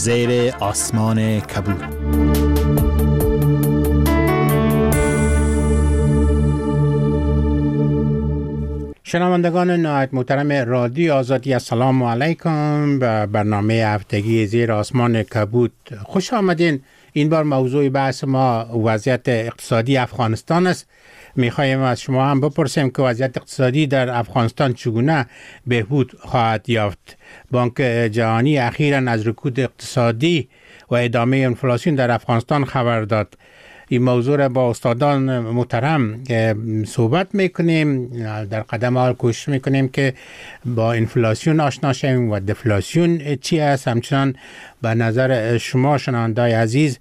زیر آسمان کبود. شنوندگان نهایت محترم رادیو آزادی، السلام علیکم. به برنامه هفتگی زیر آسمان کبود خوش آمدین. این بار موضوع بحث ما وضعیت اقتصادی افغانستان است. میخوایم از شما هم بپرسیم که وضعیت اقتصادی در افغانستان چگونه بهبود خواهد یافت. بانک جهانی اخیراً از رکود اقتصادی و ادامه انفلاسیون در افغانستان خبر داد. این موضوع را با استادان محترم صحبت میکنیم. در قدم اول کوشش میکنیم که با انفلاسیون آشنا شویم و دفلاسیون چی است. همچنان به نظر شما شنوندگان عزیز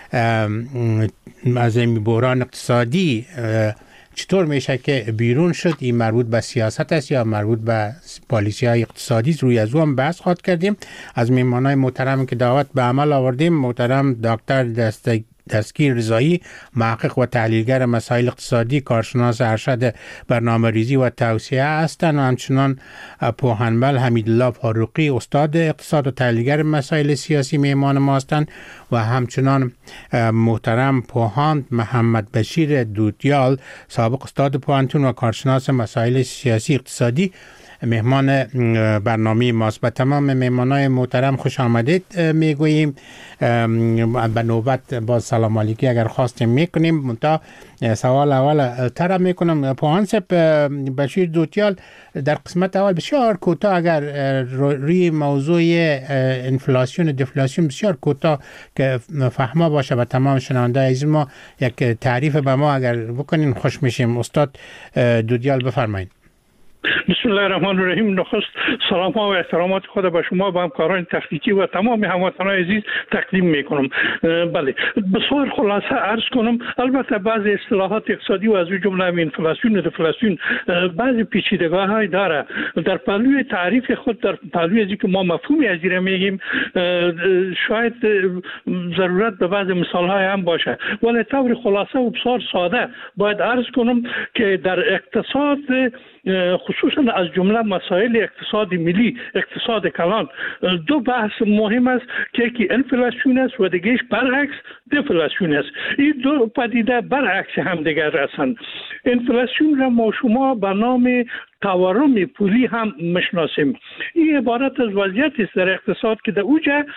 از این بحران اقتصادی چطور میشه که بیرون شد؟ این مربوط به سیاست است یا مربوط به پالیسی های اقتصادی؟ روی از او هم بحث خواهد کردیم. از میهمانای محترم که دعوت به عمل آوردیم، محترم دکتر دستگیر رضایی، محقق و تحلیلگر مسائل اقتصادی، کارشناس ارشد برنامه‌ریزی و توسعه هستند، و همچنان پوهنبل حمیدالله فاروقی، استاد اقتصاد و تحلیلگر مسائل سیاسی میهمان ما هستند، و همچنان محترم پوهاند محمد بشیر دودیال، سابق استاد پوهنتون و کارشناس مسائل سیاسی اقتصادی، مهمان برنامه ماست. به تمام مهمانای محترم خوش آمدید میگوییم. به نوبت با سلام علیکی اگر خواستیم میکنیم. منتها سوال اول طرح میکنم پوهان صاحب بشیر دوتیال، در قسمت اول بسیار کوتاه اگر روی موضوع انفلاسیون و دفلاسیون بسیار کوتاه که فهمه باشه به تمام شنونده عزیز ما، یک تعریف به ما اگر بکنین خوش میشیم. استاد دودیال بفرمایید. بسم الله الرحمن الرحیم. نخست سلام ها و احترامات خود به شما و همکاران تکنیکی و تمام هموطنان عزیز تقدیم میکنم. بله، بسیار خلاصه عرض کنم. البته بعضی اصطلاحات اقتصادی و از جمله انفلاسیون و دفلاسیون بعضی پیچیدگی‌ها های داره. در پهلوی تعریف خود، در پهلوی از که ما مفهومی از این میگیم، شاید ضرورت به بعضی مثال های هم باشه، ولی طور خلاصه و بسیار ساده باید عرض کنم که در اقتصاد، خصوصا از جمله مسائل اقتصاد ملی، اقتصاد کلان، دو بحث مهم است که یکی انفلاسیون است و دیگهش برعکس دفلاسیون است. این دو پدیده برعکس هم دیگر هستند. انفلاسیون را ما شما به نام تورم پولی هم میشناسیم. این عبارت از وضعیتی است در اقتصاد که در اوجه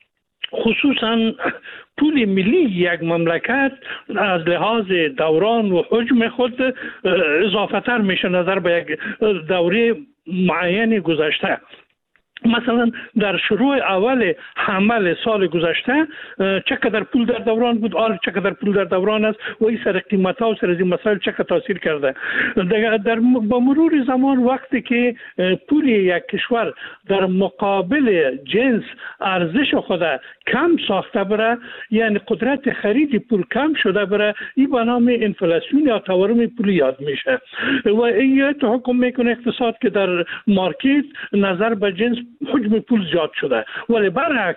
خصوصا پول ملی یک مملکت از لحاظ دوران و حجم خود اضافه تر میشه نظر به یک دوره معین گذشته. مثلا در شروع اول حمل سال گذشته چقدر پول در دوران بود، چقدر پول در دوران است و این سر قیمت ها و سر این مسائل چقدر تاثیر کرده. در با مرور زمان وقتی که پول یک کشور در مقابل جنس ارزش خود کم ساخته بره، یعنی قدرت خرید پول کم شده بره، این به نام انفلاسیون یا تورم پولی یاد میشه و این تحکم میکنه اقتصاد که در مارکت نظر به جنس حجم پول زیاد شده. ولی برعکس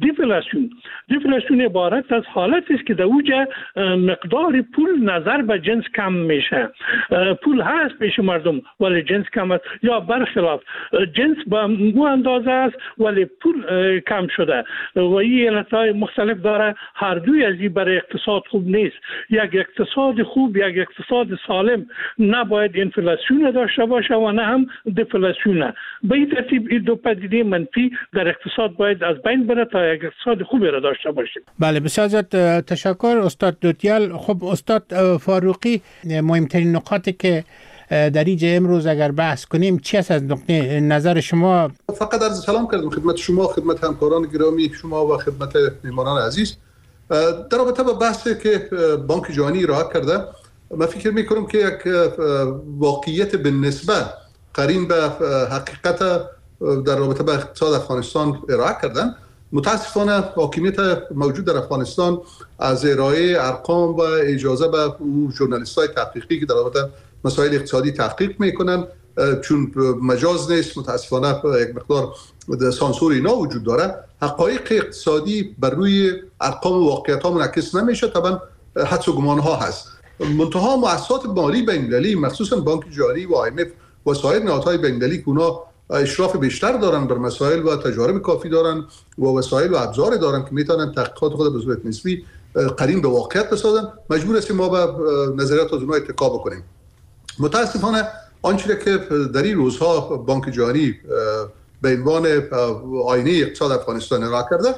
دفلاسیون عبارت از حالتی است که در اوج مقدار پول نظر به جنس کم میشه. پول هست پیش مردم ولی جنس کم است، یا برخلاف جنس به اون اندازه است ولی پول کم شده و این علتهای مختلف داره. هر دوی از این برای اقتصاد خوب نیست. یک اقتصاد خوب، یک اقتصاد سالم نباید انفلاسیون داشته باشه و نه هم دفلاسیون. به این ترتیب این دو پدیده منفی در اقتصاد باید از بین بره تا یک اقتصاد خوبی را داشته باشیم. بله، بسیار زیاد تشکر استاد دوتیال. خب استاد فاروقی، مهمترین نکاتی که در اینجا امروز اگر بحث کنیم چی است از نقطه نظر شما؟ فقط عرض سلام کردم خدمت شما، خدمت همکاران گرامی شما و خدمت مهمانان عزیز. در رابطه با بحثی که بانک جهانی ارائه کرده، من فکر می‌کنم که یک واقعیت به نسبت قرین به حقیقت در رابطه با اقتصاد افغانستان ارائه کردن. متاسفانه حاکمیت موجود در افغانستان از ارائه ارقام و اجازه به ژورنالیست‌های تحقیقی که در رابطه مسائل اقتصادی تحقیق میکنن، چون مجاز نیست، متاسفانه یک مقدار سانسور اینا وجود داره، حقایق اقتصادی بر روی ارقام و واقعیت ها منعکس نمیشه. طبعا حدس و گمان ها هست. منتها مؤسسات مالی بین‌المللی، مخصوصا بانک جهانی و IMF و سایر نهادهای بین‌المللی که اونا اشراف بیشتر دارن بر مسائل و تجارب کافی دارن و وسایل و ابزار دارن که میتونن تحقیقات خود به صورت نسبی قرین به واقعیت بسازن. مجبور هستیم ما به نظریات از اونها اتکا بکنیم. متاسفانه آنچه که در این روزها بانک جهانی به عنوان آینه اقتصاد افغانستان ارائه کرده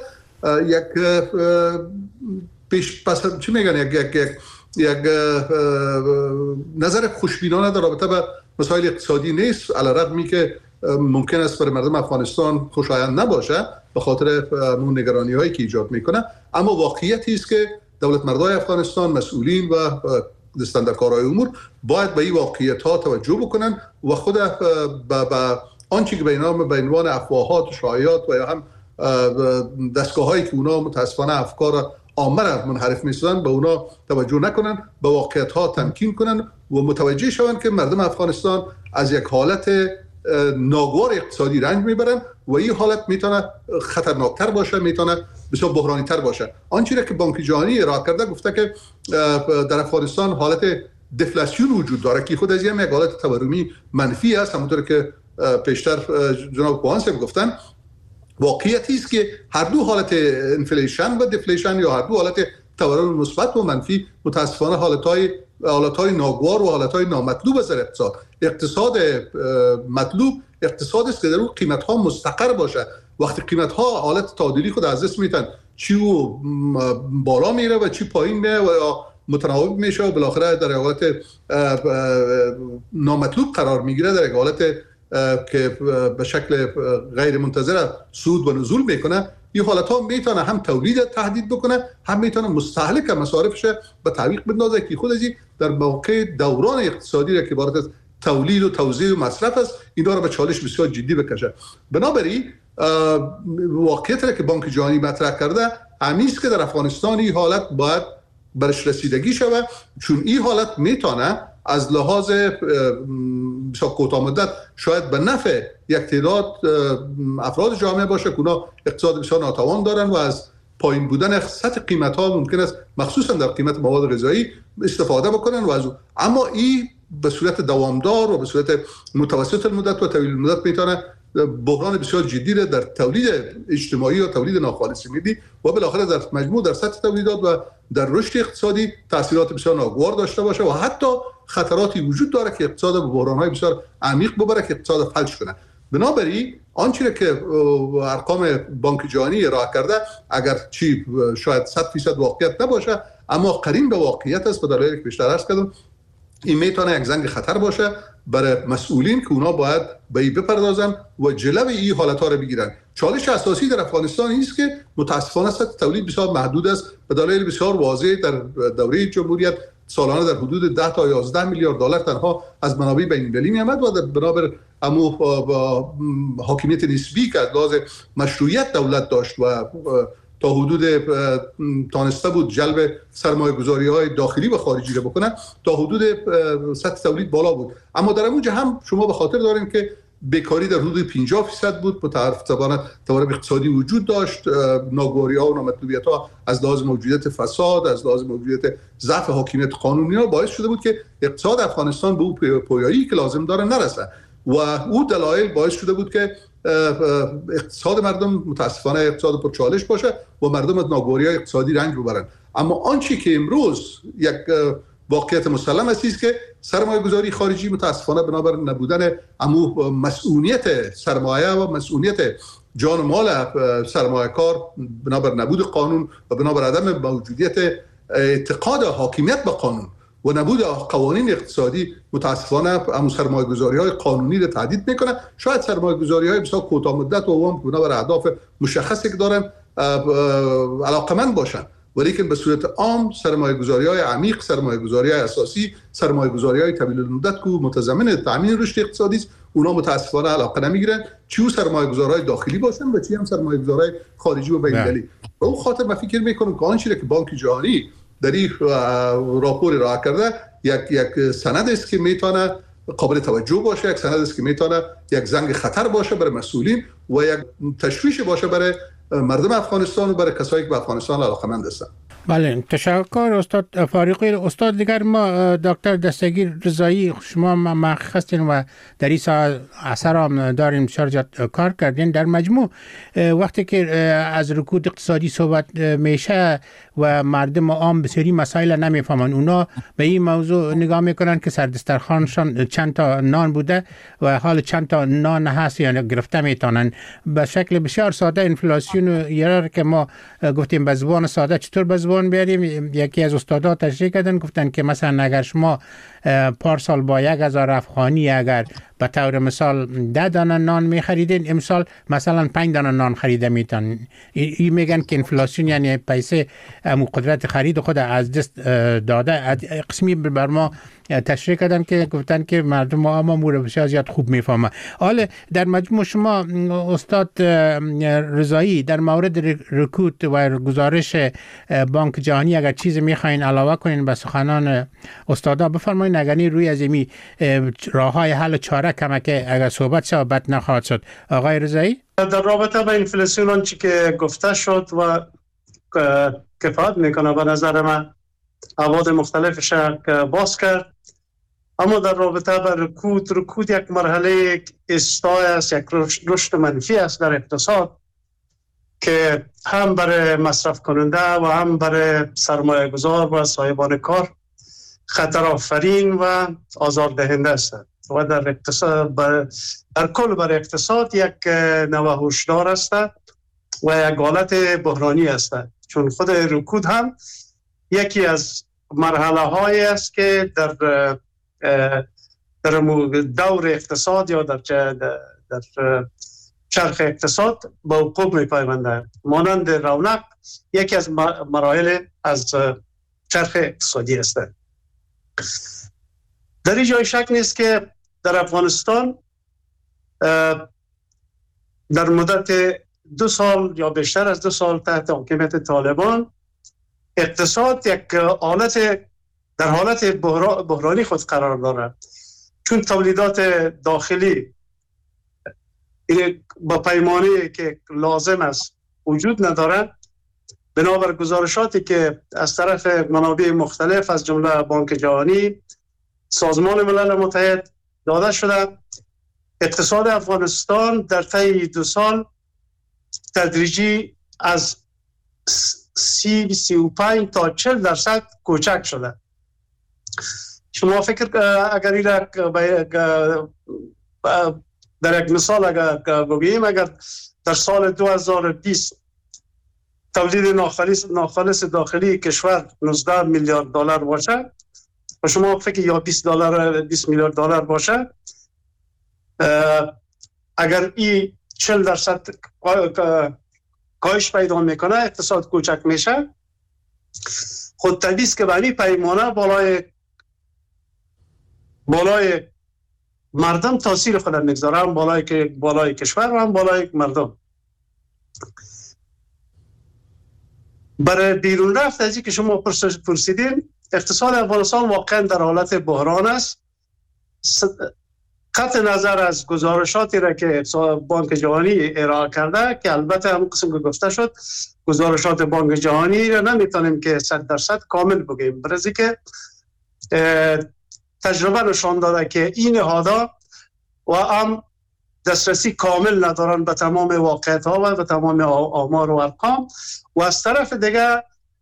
چی میگن یک نظر خوشبینانه در رابطه با مسائل اقتصادی نیست، علی رغمی که ممکن است برای مردم افغانستان خوشایند نباشه به خاطر اون نگرانی‌هایی که ایجاد میکنه، اما واقعیتی است که دولت مردای افغانستان، مسئولین و دستاندرکارهای امور باید به این واقعیت‌ها توجه بکنن و خود به آنچه که به عنوان افواهات و شایعات و یا هم دستگاه‌هایی که اونا متاسفانه افکار عامه را منحرف می‌سازن به اونا توجه نکنن، به واقعیت‌ها تمکین کنن و متوجه شوند که مردم افغانستان از یک حالت ناگوار اقتصادی رنج میبرن و این حالت میتونه خطرناکتر باشه، میتونه بسیار بحرانی تر باشه. آنچه که بانک جهانی ارائه کرده گفته که در افغانستان حالت دفلاسیون وجود داره که خود از یک حالت تورمی منفی است. همونطور که پیشتر جناب کوهانس هم گفتن، واقعیتی است که هر دو حالت انفلیشن و دفلیشن یا هر دو حالت تورم مثبت و منفی متاسفانه حالتهای ناگوار و حالتهای نامطلوب از اقتصاد مطلوب اقتصاد است که در اون قیمت‌ها مستقر باشه. وقتی قیمت‌ها حالت تعادلی خود از دست میتن، چی بالا میره و چی پایین میره و متناوب میشه و بالاخره در حالت نامطلوب قرار میگیره، در حالت که به شکل غیر منتظره صعود و نزول میکنه، این حالت‌ها میتونه هم تولید تهدید بکنه، هم میتونه مستهلک مصارفش به تعویق بندازه که خود ازی در موقع دوران اقتصادی را که عبارت از تولید و توزیع و مصرف است، اینا را به چالش بسیار جدی بکشه. بنابراین واقعیت را که بانک جهانی مطرح کرده همین است که در افغانستان این حالت باید برش رسیدگی شود، چون این حالت میتونه از لحاظ بسیار کوتاه مدت شاید به نفع یک تعداد افراد جامعه باشه که اونا اقتصاد بسیار ناتوان دارن و از پایین بودن سطح قیمت ها ممکن است مخصوصا در قیمت مواد غذایی استفاده بکنن و از اما این به صورت دوامدار و به صورت متوسط المدت و طویل المدت میتونه بحران بسیار جدی را در تولید اجتماعی و تولید ناخالص ملی و بالاخره در مجموع در سطح تولیدات و در رشد اقتصادی تاثیرات بسیار ناگوار داشته باشه و حتی خطراتی وجود داره که اقتصاد به بحران‌های بسیار عمیق ببره که اقتصاد فلج کنه. بنابراین آنچه که ارقام بانک جهانی ارائه کرده اگر چی شاید 100% واقعیت نباشه، اما قرین به واقعیت است. به دلایلی که بیشتر عرض کردم این میتونه یک زنگ خطر باشه برای مسئولین که اونا باید به این بپردازن و جلوی این حالت‌ها رو بگیرن. چالش اساسی در افغانستان این است که متاسفانه سطح تولید بسیار محدود است به دلایل بسیار واضح. در دوره جمهوریت سالانه در حدود 10 تا 11 میلیارد دلار تنها از منابع بین‌المللی می‌آمد و بنابر حاکمیت نسبی که از لحاظ مشروعیت دولت داشت و تا حدود تانسته بود جلب سرمایه‌گذاری‌های داخلی و خارجی رو بکنه، تا حدود سطح تولید بالا بود. اما در اونجا هم شما به خاطر دارین که بیکاری در حدود 50% بود، متعارف تورم اقتصادی وجود داشت، ناگواری‌ها و نامطلوبیت‌ها از لحاظ موجودیت فساد، از لحاظ موجودیت ضعف حاکمیت قانونی ها باعث شده بود که اقتصاد افغانستان به اون پویایی که لازم داره نرسه و او دلایل باعث شده بود که اقتصاد مردم متاسفانه اقتصاد پرچالش باشه و مردم از ناگواری‌های اقتصادی رنج ببرن. اما آنچه که امروز یک واقعیت مسلم است که سرمایه‌گذاری خارجی متاسفانه بنابر نبودن مسئولیت سرمایه و مسئولیت جان و مال سرمایه‌کار، بنابر نبود قانون و بنابر عدم موجودیت اعتقاد حاکمیت به قانون و نبود قوانین اقتصادی، متاسفانه سرمایه‌گذاری‌های قانونی رو تهدید میکنه. شاید سرمایه‌گذاری‌های بسیار کوتاه مدت و اون بنابر اهداف مشخصی که دارن علاقمند باشن، ولیکن به صورت عام سرمایه‌گذاری‌های عمیق، سرمایه‌گذاری‌های اساسی، سرمایه‌گذاری‌های طویل المدت که متضمن تامین رشد اقتصادی است، اونا متاسفانه علاقه نمیگیرن، چه سرمایه‌گذارهای داخلی باشن و چه هم سرمایه‌گذارهای خارجی و بین‌المللی. به اون خاطر من فکر می‌کنم که آنچه که بانک جهانی در این راپور ارائه کرده یک سند است که میتونه قابل توجه باشه، یک سند است که میتونه یک زنگ خطر باشه برای مسئولین و یک تشویش باشه برای مردم افغانستان و برای کسایی که به افغانستان علاقه‌مند هستند. بله، تشکر استاد فاروقی. استاد دیگر ما دکتر دستگیر رضایی، شما محقق هستین و در این اثر هم دارین بسیار کار کردین. در مجموع وقتی که از رکود اقتصادی صحبت میشه و مردم عام بسیاری مسائل نمیفهمن، اونا به این موضوع نگاه میکنن که سر دسترخوانشان چند تا نان بوده و حال چند تا نان هست یعنی گرفته میتونن. به شکل بسیار ساده انفلاسیون یه که ما گفتیم به زبان ساده چطور به زبان بیاریم. یکی از استادا تشریح کردن، گفتن که مثلا اگر شما پارسال با 1000 افغانی اگر به طور مثال 10 دانه نان می خریدین، امسال مثلا 5 دانه نان خریده میتون. این میگن که انفلاسیون یعنی پیسه قدرت خرید خود از دست داده. قسمی بر ما تشریح کردن که گفتن که مردم عام امور بسیار زیاد خوب میفهمه. حالا در مجموع شما استاد رضایی در مورد رکود و گزارش بانک جهانی اگر چیزی میخواین علاوه کنین به سخنان استادا بفرمایید. اگر روی از این راههای حل چاره کمک اگر صحبت شد بد نخواهد شد. آقای رضایی در رابطه با انفلاسیون آنچه که گفته شد و کفایت میکنه به نظر من ابعاد مختلفش باز کرد. اما در رابطه با رکود یک مرحله استای است، یک رشد منفی است در اقتصاد که هم برای مصرف کننده و هم برای سرمایه گذار و صاحبان کار خطر آفرین و آزاردهنده است و در اقتصاد در کل برای اقتصاد یک نوع هشدار است و یک حالت بحرانی است، چون خود رکود هم یکی از مرحله هایی است که در دور اقتصاد یا در چرخ اقتصاد با وقوع می‌پیونده. مانند رونق یکی از مراحل از چرخ اقتصادی است. در این جای شک نیست که در افغانستان در مدت 2 سال یا بیشتر از 2 سال تحت حکومت طالبان اقتصاد یک در حالت بحرانی خود قرار دارد، چون تولیدات داخلی با پیمانی که لازم است وجود ندارد. بنابر گزارشاتی که از طرف منابع مختلف از جمله بانک جهانی، سازمان ملل متحد داده شده، اقتصاد افغانستان در طی 2 سال تدریجی از 35 تا 40% کوچک شده. شما فکر اگر این در یک مثال اگر بگوییم، اگر در سال 2020 تولید ناخالص داخلی کشور 19 میلیارد دلار باشه و شما فکر یا 20 میلیارد دلار باشه، اگر این 40% کاهش پیدا میکنه، اقتصاد کوچک میشه، خود طبیعی است که به این پیمانه بالای مردم تاثیر خود میگذاره، هم بالای کشور و هم بالای مردم. برای بیرون رفت از این که شما پرسیدین، اقتصاد افغانستان واقعا در حالت بحران است. قطع نظر از گزارشاتی را که بانک جهانی ارائه کرده، که البته همون قسم که گفته شد گزارشات بانک جهانی را نمیتونیم که 100% کامل بگیم، برای که تجربه نشان داده که این نهادها و هم دسترسی کامل ندارن به تمام واقعیت ها و به تمام آمار و ارقام، و از طرف دیگه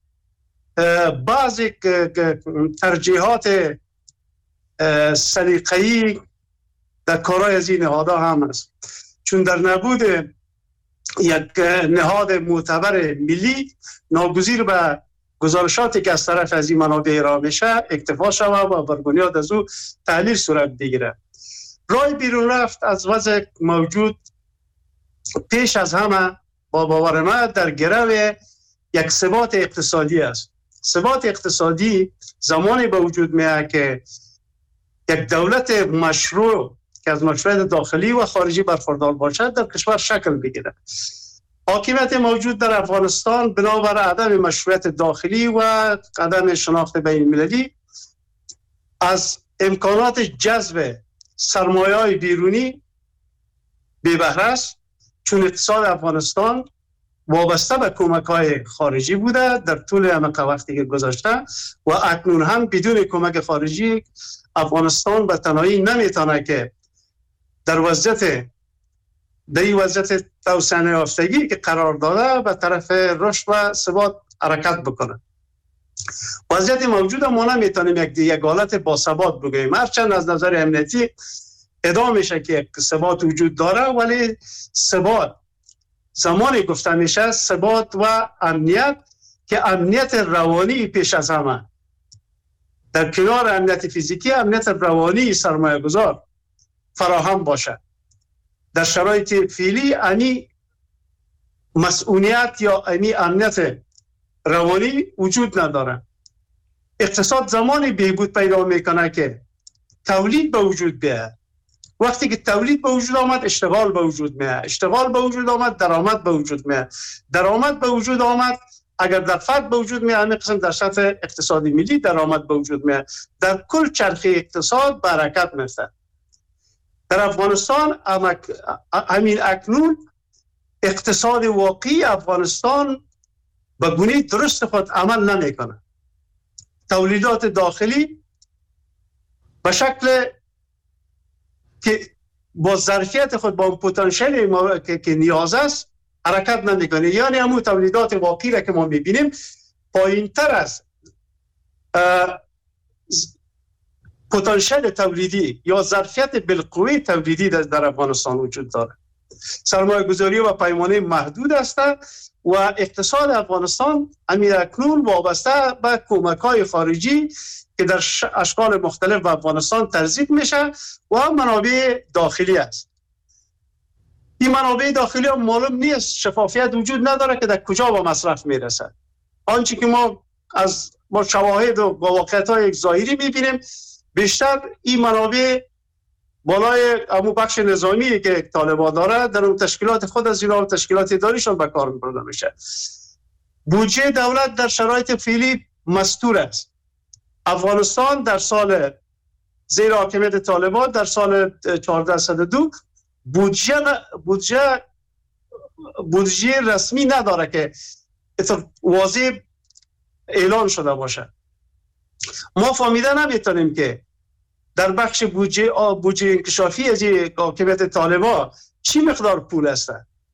بعضی ترجیحات سلیقه‌ای در کارهای از این نهادها هم است، چون در نبود یک نهاد معتبر ملی ناگزیر به گزارشاتی که از طرف از این منابع ارائه میشه اکتفا شود و بر بنیاد از او تحلیل صورت بگیره. راه بیرون رفت از وضع موجود پیش از همه با باور من در گرو یک ثبات اقتصادی است. ثبات اقتصادی زمانی به وجود میاد که یک دولت مشروع که از مشروعیت داخلی و خارجی برخوردار باشد در کشور شکل بگیره. حاکمیت موجود در افغانستان بنابر عدم مشروعیت داخلی و عدم شناخت بین المللی از امکانات جذب سرمایه‌های بیرونی بی بهره است، چون اقتصاد افغانستان وابسته به کمک‌های خارجی بوده در طول همه وقتی که گذشته و اکنون هم بدون کمک خارجی افغانستان به تنهایی نمیتونه که در وضعیت توسعه یافتگی که قرار داده به طرف رشد و ثبات حرکت بکنه. وضعیت موجود ما نمیتونیم یک حالت با ثبات بگوییم، هرچند از نظر امنیتی ادامه میشه که ثبات وجود داره، ولی ثبات زمانی گفته میشه ثبات و امنیت که امنیت روانی پیش از همه، در کنار امنیت فیزیکی امنیت روانی سرمایه گذار فراهم باشه. در شرایط فعلی امی مسئولیت یا امی امنیت روانی وجود نداره. اقتصاد زمانی بهبود پیدا میکنه که تولید به وجود بیاد. وقتی که تولید به وجود آمد اشتغال به وجود میاد، اشتغال به وجود آمد درآمد به وجود میاد، درآمد به وجود آمد اگر در فرد به وجود میاد همین قسم در سطح اقتصادی ملی درآمد به وجود میاد، در کل چرخه اقتصاد به حرکت میفته. در افغانستان همین اکنون اقتصاد واقعی افغانستان به گونه درست خود عمل نمیکنه. تولیدات داخلی به شکل که با ظرفیت خود با پتانسیلی که نیاز است حرکت نمیکنه، یعنی همون تولیدات واقعی را که ما میبینیم پایینتر از پتانسیل تولیدی یا ظرفیت بالقوه تولیدی در افغانستان وجود داره. سرمایه گذاری و پیمانه محدود است و اقتصاد افغانستان اکنون وابسته به کمک‌های خارجی که در اشکال مختلف به افغانستان تزریق میشه و منابع داخلی است. این منابع داخلی هم معلوم نیست، شفافیت وجود نداره که در کجا به مصرف میرسه. آنچه که ما شواهد و واقعیت‌های ظاهری میبینیم بیشتر این منابع بالای امو بخش نظامی که طالبان داره در اون تشکیلات خود از اینا و تشکیلات اداریشون به کار برده میشه. بودجه دولت در شرایط فعلی مستور است. افغانستان در سال زیر حاکمیت طالبان در سال 1402 بودجه رسمی نداره که واضح اعلان شده باشه. ما فهمیده نمیتونیم که در بخش بودجه انکشافی از حاکمیت طالبان چی مقدار پول است.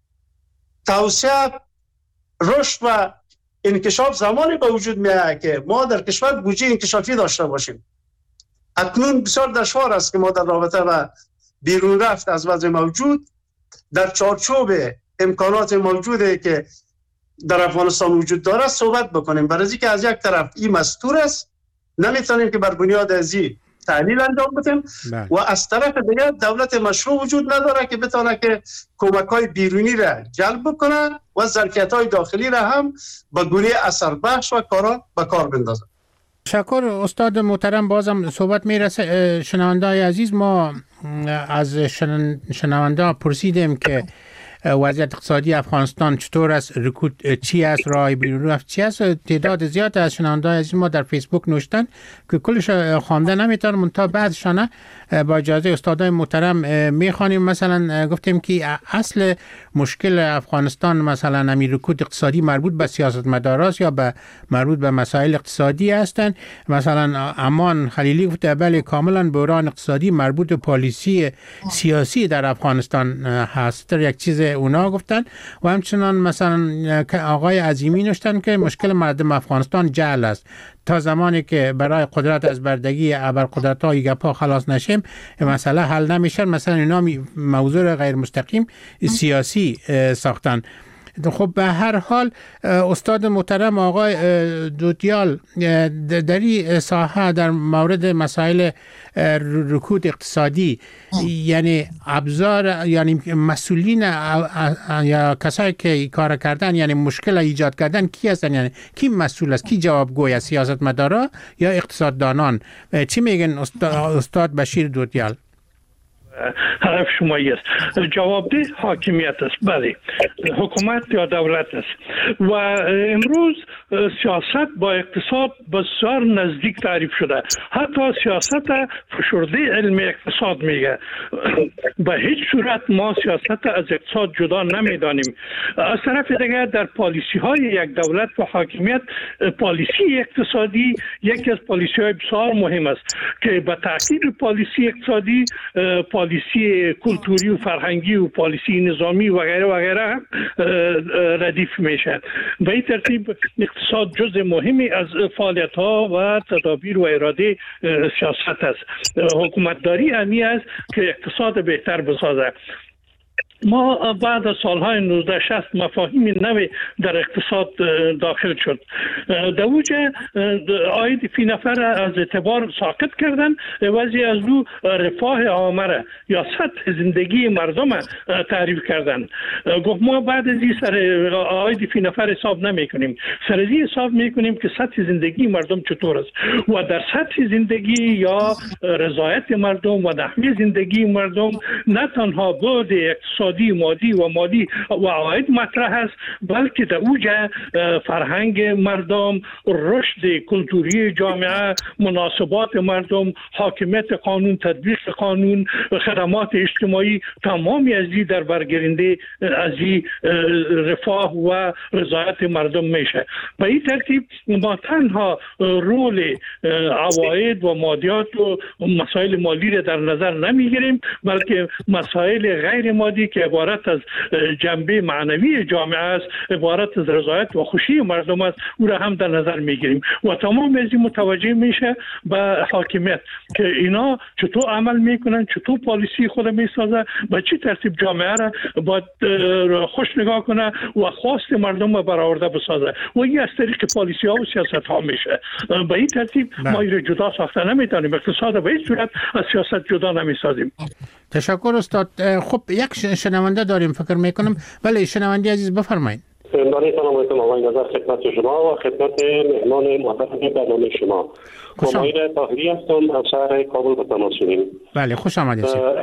توسعه، رشد و انکشاف زمانی به وجود میاد که ما در کشور بودجه انکشافی داشته باشیم. اکنون بسیار دشوار است که ما در رابطه با بیرون رفت از وضع موجود در چارچوب امکانات موجوده که در افغانستان وجود داره صحبت بکنیم، برای اینکه از یک طرف این مستور است، نمیتونیم که بر بنیاد ازی تحلیل انجام بدیم و از طرف دیگر دولت مشروع وجود نداره که بتونه که کمک‌های بیرونی را جلب بکنه و ظرفیت‌های داخلی را هم به گونه اثر بخش و به کار بندازه. تشکر استاد محترم. بازم صحبت میرسه. شنونده‌های عزیز، ما از شنونده پرسیدیم که وضعیت اقتصادی افغانستان چطور است، رکود چی است، راه بیرون رفت چی است. تعداد زیاد از شنونده‌های عزیز ما در فیسبوک نوشتن که کلش خوانده نمیتونم، منتها بعضشان با اجازه استادای محترم میخوانیم. مثلا گفتیم که اصل مشکل افغانستان مثلا همین رکود اقتصادی مربوط به سیاستمداراست یا به مربوط به مسائل اقتصادی هستند. مثلا امان خلیلی گفته بله کاملا بحران اقتصادی مربوط به پالیسی سیاسی در افغانستان هست، یک چیز اونا گفتن. و همچنان مثلا آقای عظیمی نوشتن که مشکل مردم افغانستان جهل است، تا زمانی که برای قدرت از بردگی ابرقدرت‌های گپا خلاص نشیم مسئله حل نمیشه. مثلا اینا موضوع غیر مستقیم سیاسی ساختن. خب به هر حال استاد محترم آقای دوتیال در این ساحه در مورد مسائل رکود اقتصادی یعنی ابزار یعنی مسئولین یا کسایی که کار کردن یعنی مشکل ایجاد کردن کی هستن، یعنی کی مسئول است، کی جوابگوی است، سیاستمدارا یا اقتصاددانان؟ چی میگن استاد بشیر دوتیال؟ هدف شمایی است. جوابده حاکمیت است. بله، حکومت یا دولت است. و امروز سیاست با اقتصاد بسیار نزدیک تعریف شده. حتی سیاست فشرده علم اقتصاد میگه. به هیچ صورت ما سیاست از اقتصاد جدا نمیدانیم. از طرف دیگر در پالیسی های یک دولت و حاکمیت، پالیسی اقتصادی یکی از پالیسی های بسیار مهم است که به تعقیب پالیسی اقتصادی پالیسی کلتوری و فرهنگی و پالیسی نظامی و غیره و غیره ردیف میشه. به این ترتیب اقتصاد جزء مهمی از فعالیت ها و تدابیر و اراده سیاست است. حکومتداری همی است که اقتصاد بهتر بسازه. ما بعد از سالهای 1960 مفاهیم نوی در اقتصاد داخل شد. در اوجه عاید فی نفر از اعتبار ساقط کردن، عوضی از او رفاه عامه یا سطح زندگی مردم تعریف کردن. گفت ما بعد از این سر عاید فی نفر حساب نمی کنیم، سر از این حساب می کنیم که سطح زندگی مردم چطور است و در سطح زندگی یا رضایت مردم و نحوه زندگی مردم نه تنها بود اقتصاد مادی و عواید مطرح است، بلکه در اوج فرهنگ مردم، رشد کلتوری جامعه، مناسبات مردم، حاکمیت قانون، تطبیق قانون، خدمات اجتماعی، تمامی از این در برگرنده از این رفاه و رضایت مردم میشه. به این ترتیب ما تنها رول عواید و مادیات و مسائل مالی را در نظر نمیگیریم، بلکه مسائل غیر مادی که عبارت از جنبه معنوی جامعه است، عبارت از رضایت و خوشی مردم است، او را هم در نظر میگیریم و تمام از این متوجه میشه به حاکمیت که اینا چطور عمل میکنن، چطور پالیسی خود میسازه، به چه ترتیب جامعه را باید خوش نگاه کنه و خواست مردم را برآورده بسازه و این از طریق پالیسی ها و سیاست ها میشه. به این ترتیب ما این جدا ساخته نمیتونیم، اقتصاد به این صورت از سیاست جدا نمیسازیم. تشکر استاد. خب یک شنونده داریم فکر میکنم. بله شنونده عزیز بفرمایید. بله سلام علیکم آقای نظر، خدمت شما و خدمت مهمان محترم برنامه شما. مایر طاهری هستم از شهر کابل به تماس شدیم. بله خوش آمدید.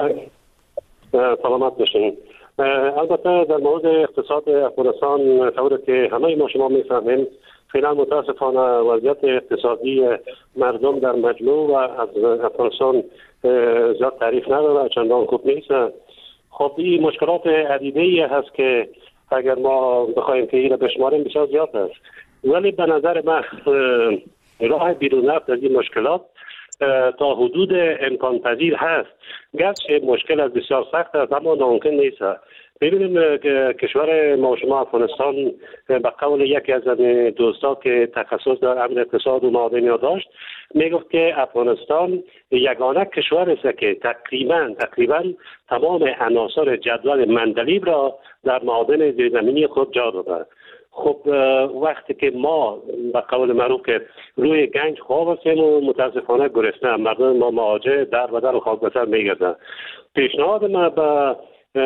سلامت باشین. البته در مورد اقتصاد افغانستان طوری که همه ما شما میفهمیم، فعلا متاسفانه وضعیت اقتصادی مردم در مجموع و از افغانستان زیاد تعریف نداره، چندان خوب نیست. خب این مشکلات عدیده‌ای هست که اگر ما بخوایم که این را بشماریم بسیار زیاد است، ولی به نظر من راه بیرون رفت از این مشکلات تا حدود امکان پذیر هست. گرچه مشکل از بسیار سخت است اما ناممکن نیست. ببینیم کشور ما شما افغانستان به قول یکی از دوستا که تخصص در امر اقتصاد و معادنیات داشت میگفت که افغانستان یگانه کشور است که تقریبا تمام عناصر جدول مندلیب را در معادن زیرزمینی خود جا داده. خب وقتی که ما به قول معروف که روی گنج خواب هستیم و متاسفانه گرسنه، مردم ما مواجه در و در و خاک بسر میگردن. پیشنهاد من به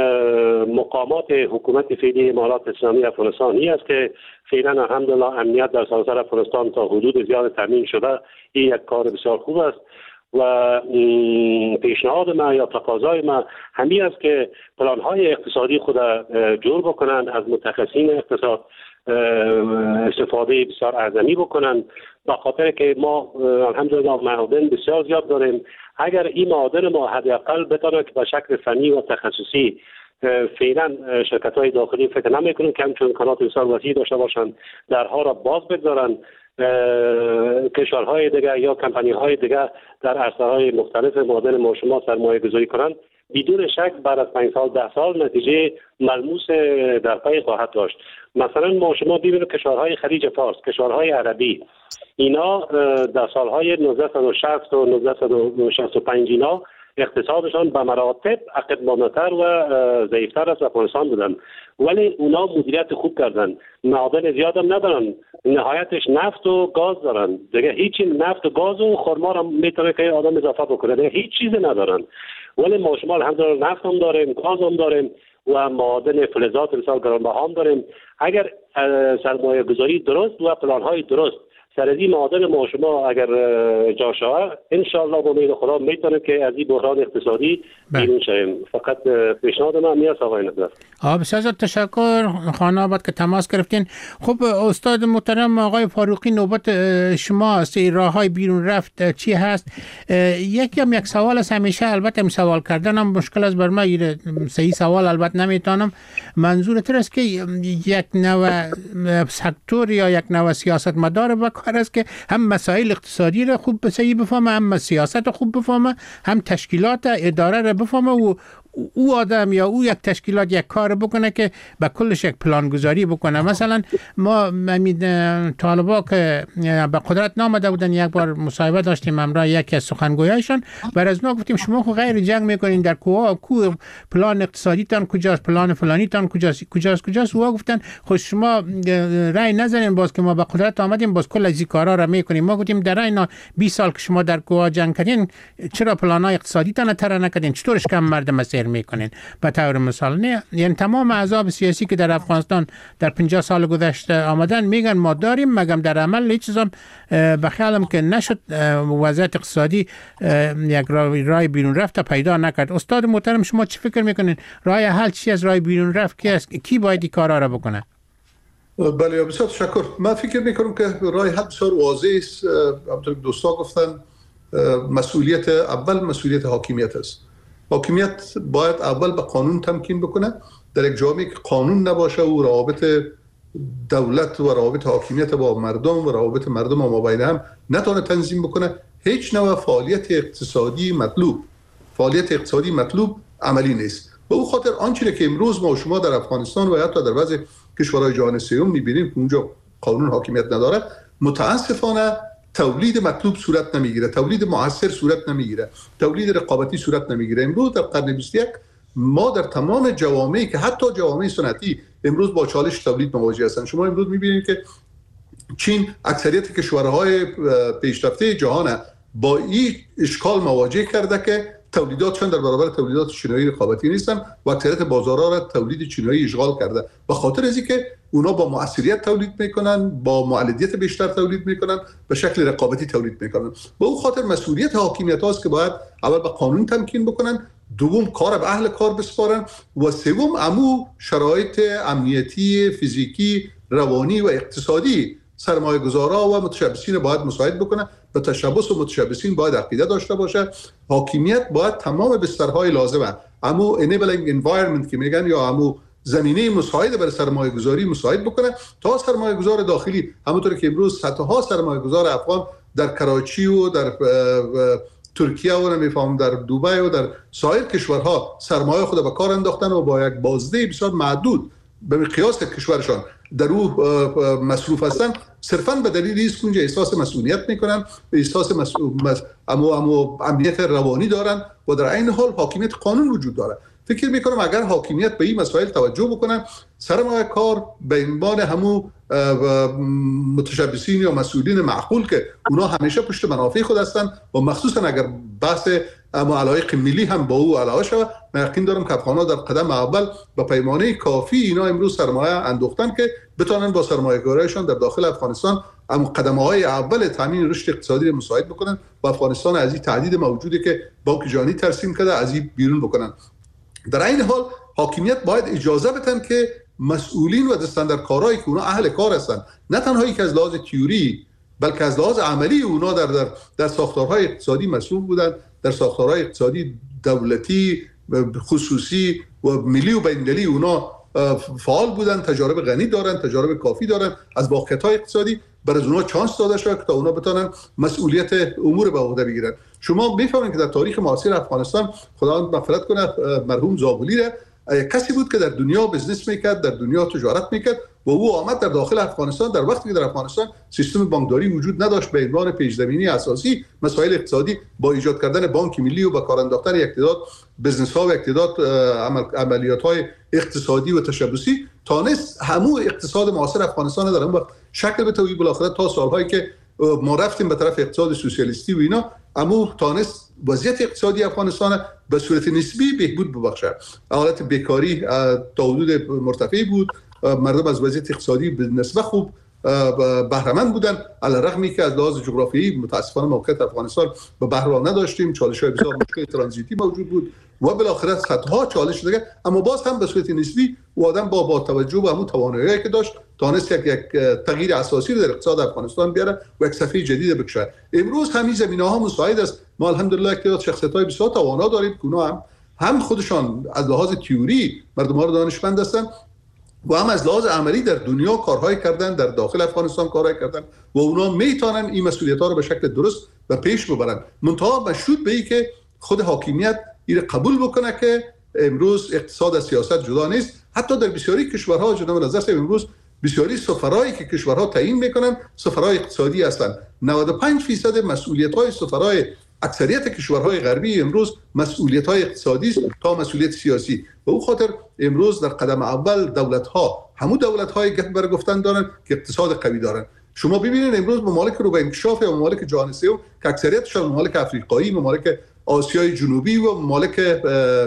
مقامات حکومت فعلی امارات اسلامی افغانستان این است که فعلا الحمدلله امنیت در سراسر افغانستان تا حدود زیاد تامین شده. این یک کار بسیار خوب است و پیشنهاد من یا تقاضای من همین است که پلان‌های اقتصادی خود جور بکنند، از متخصصین اقتصاد استفاده بسیار اعظمی بکنند، به خاطر که ما الحمدلله معادن بسیار زیاد داریم. اگر این معادن ما حداقل بتونه که به شکل فنی و تخصصی فعلا شرکت‌های داخلی فکر نمی‌کنیم که همچون امکانات بسیار وسیع داشته باشند، درها را باز بگذارند، کشورهای دیگه یا کمپانی‌های دیگه در عرصه‌های مختلف معادن ما شما سرمایه‌گذاری کنند، بدون شک بعد از 5 سال 10 سال نتیجه ملموس در پی خواهد داشت. مثلا ما شما ببینید کشورهای خلیج فارس، کشورهای عربی، اینا در سالهای 1960 و 1965 اینا اقتصادشان به مراتب عقب مانده‌تر و ضعیف‌تر از افغانستان بودن، ولی اونا مدیریت خوب کردن، معادن زیاد هم ندارن، نهایتش نفت و گاز دارن دیگه. هیچی نفت و گاز و خرما رو میتونه که آدم اضافه بکنه دیگه، هیچ چیزی ندارن. ولی ما شما الحمدلله نفت هم داریم، گاز هم داریم و معادن فلزات بسیار گرانبها هم داریم. اگر سرمایه گذاری درست و پلان های درست سرزی مادر ما شما اگر جا شود ان شاء الله با امید خدا میتونیم که از این بحران اقتصادی بیرون شویم. فقط پیشنهاد من میاد آقای نظر. بسیار زیاد تشکر خانه آباد که تماس گرفتین. خب استاد محترم آقای فاروقی، نوبت شما راههای بیرون رفت چی هست؟ یک سوال است، همیشه البته سوال کردنم مشکل است بر من، صحیح سوال البته نمیتونم. منظور تر است که یک نوع سکتور یا یک نوع سیاست مدار بکار است که هم مسائل اقتصادی را خوب صحیح بفهمه، هم سیاست خوب بفهمه، هم تشکیلات اداره را بفهمه و او آدم یا او یک تشکیلات یک کار بکنه که به کلش یک پلان گذاری بکنه. مثلا ما طالبا که به قدرت نامده بودن یک بار مصاحبه داشتیم همراه یکی از سخنگویایشان، بر از نا گفتیم شما خو غیر جنگ میکنین، در کو پلان اقتصادی تان کجاست، پلان فلانی تان کجاست. و گفتن خود شما رای نزنین باز که ما به قدرت آمدیم باز کل از این کارا را میکنیم. ما گفتیم در اینا 20 سال که شما در کوه جنگ کردین چرا پلانای اقتصادی تان تر نکردین، چطورش کم مردم میکنین؟ به طور مثال نه، یعنی تمام احزاب سیاسی که در افغانستان در 50 سال گذشته آمدن میگن ما داریم، مگم در عمل هیچ چیزم به خیالم که نشد وضعیت اقتصادی یک راه بیرون رفت پیدا نکرد. استاد محترم شما چی فکر میکنین؟ راه حل چی از راه بیرون رفت کی باید این کارا را بکنه؟ بله بسیار تشکر. من فکر میکنم که راه حل بسیار واضح است. همونطور که دوستا گفتن مسئولیت اول مسئولیت حاکمیت است. حاکمیت باید اول به قانون تمکین بکنه. در یک جامعه که قانون نباشه و روابط دولت و روابط حاکمیت با مردم و روابط مردم و مابین هم نتونه تنظیم بکنه، هیچ نوع فعالیت اقتصادی مطلوب عملی نیست. به او خاطر آنچه که امروز ما و شما در افغانستان و حتی در بعضی کشورهای جهان سوم می‌بینیم که اونجا قانون حاکمیت نداره، متاسفانه تولید مطلوب صورت نمیگیره، تولید موثر صورت نمیگیره، تولید رقابتی صورت نمیگیره. امروز در قرن 21 ما در تمام جوامعی که حتی جوامع سنتی امروز با چالش تولید مواجه هستند. شما امروز میبینید که چین اکثریت کشورهای پیشرفته جهان با این اشکال مواجه کرده که تولیداتشون در برابر تولیدات چینایی رقابتی نیستن و اکثریت بازارها را تولید چینایی اشغال کرده. به خاطر از اینکه اونا با مؤثریت تولید میکنن، با مؤلدیت بیشتر تولید میکنن، به شکل رقابتی تولید میکنن. به اون خاطر مسئولیت حاکمیت هاست که باید اول به قانون تمکین بکنن، دوم کار به اهل کار بسپارن و سوم امو شرایط امنیتی، فیزیکی، روانی و اقتصادی سرمایه‌گذارا و متشبثین باید مساعد بکنه. به تشبث و متشبثین باید عقیده داشته باشه. حاکمیت باید تمام بسترهای لازمه، امو enabling environment که میگن یا امو زمینه مساعد برای سرمایه گذاری مساعد بکنه تا سرمایه گذار داخلی، همونطور که امروز صدها سرمایه گذار افغان در کراچی و در ترکیه و نمیفهم در دبی و در سایر کشورها سرمایه خود به کار انداختن و با یک بازده بسیار محدود به مقیاس کشورشان در او مصروف هستن، صرفاً به دلیل اینکه اونجا احساس مسئولیت میکنن، احساس امنیت روانی دارن و در عین حال حاکمیت قانون وجود داره. فکر میکنم اگر حاکمیت به این مسائل توجه بکنن، سرمایه کار به عنوان همو متشبثین یا مسئولین معقول که اونا همیشه پشت منافع خود هستن و مخصوصا اگر بحث علایق ملی هم با او علاوه شود، من یقین دارم که افغان‌ها در قدم اول با پیمانه کافی اینا امروز سرمایه اندوختن که بتونن با سرمایه‌گذاریشان در داخل افغانستان قدم‌های اول تامین رشد اقتصادی مساعد بکنن و افغانستان از این تهدید موجودی که بانک جهانی ترسیم کرده از این بیرون بکنن. در این حال حاکمیت باید اجازه بدن که مسئولین و دستاندرکارایی که اونا اهل کار هستن، نه تنها یک از لحاظ تئوری بلکه از لحاظ عملی اونا در ساختارهای اقتصادی مسئول بودن، در ساختارهای اقتصادی دولتی خصوصی و ملی و بین‌المللی اونا فعال بودن، تجارب غنی دارن، تجارب کافی دارن، از واقعیت‌های اقتصادی برای اونا چانس داده شده که تا اونا بتونن مسئولیت امور به عهده بگیرن. شما می‌فهمید که در تاریخ معاصر افغانستان، خداوند مغفرت کنه، مرحوم زابلی را کسی بود که در دنیا بزنس میکرد، در دنیا تجارت میکرد و او آمد در داخل افغانستان در وقتی که در افغانستان سیستم بانکداری وجود نداشت، به عنوان پیش‌زمینی اساسی مسائل اقتصادی با ایجاد کردن بانک ملی و با کار انداختن یک تعداد بزنس ها و یک تعداد عملیات های اقتصادی و تشبثی تانست همو اقتصاد معاصر افغانستان در اون وقت شکل بده و بالاخره تا سالهایی که ما رفتیم به طرف اقتصاد سوسیالیستی و اینا، اما تانست وضعیت اقتصادی افغانستان به صورت نسبی بهبود ببخشه. حالت بیکاری تا حدود مرتفعی بود، مردم از وضعیت اقتصادی به نسبت خوب بهره‌مند بودن، علی رغمی که از لحاظ جغرافیایی متاسفانه موقعیت افغانستان به بحر را نداشتیم، چالش‌های بسیار مشکل ترانزیتی موجود بود و بالاخره صدها چالش دیگه، اما باز هم به صورت نسبی و آدم با توجه به همون توانایی‌ای که داشت تونست یک تغییر اساسی در اقتصاد افغانستان بیاره و یک صفحه جدید بکشه. امروز همین زمینه‌ها مساعد است. ما الحمدلله که شخصیت‌های بسیار توانا داریم که اونا هم خودشان از لحاظ تئوری مردم‌ها رو دانشمند هستند و هم از لحاظ عملی در دنیا کارهای کردن، در داخل افغانستان کارهای کردن و اونا میتونن این مسئولیت‌ها رو به شکل درست و پیش ببرن. منتها مشروط به این که خود حاکمیت این قبول بکنه که امروز اقتصاد از سیاست جدا نیست. حتی در بسیاری کشورها جناب نظر صاحب امروز بسیاری سفرایی که کشورها تعیین میکنن سفرای اقتصادی هستند. 95% مسئولیت‌های سفرای اکثریت کشورهای غربی امروز مسئولیت‌های اقتصادی است تا مسئولیت سیاسی. به اون خاطر امروز در قدم اول دولت‌ها همون دولت‌های گفت گفتن دارن که اقتصاد قوی دارن. شما ببینید امروز ممالک رو به انکشاف یا ممالک جهان سوم که اکثریتشون ممالک آفریقایی، ممالک آسیای جنوبی و ممالک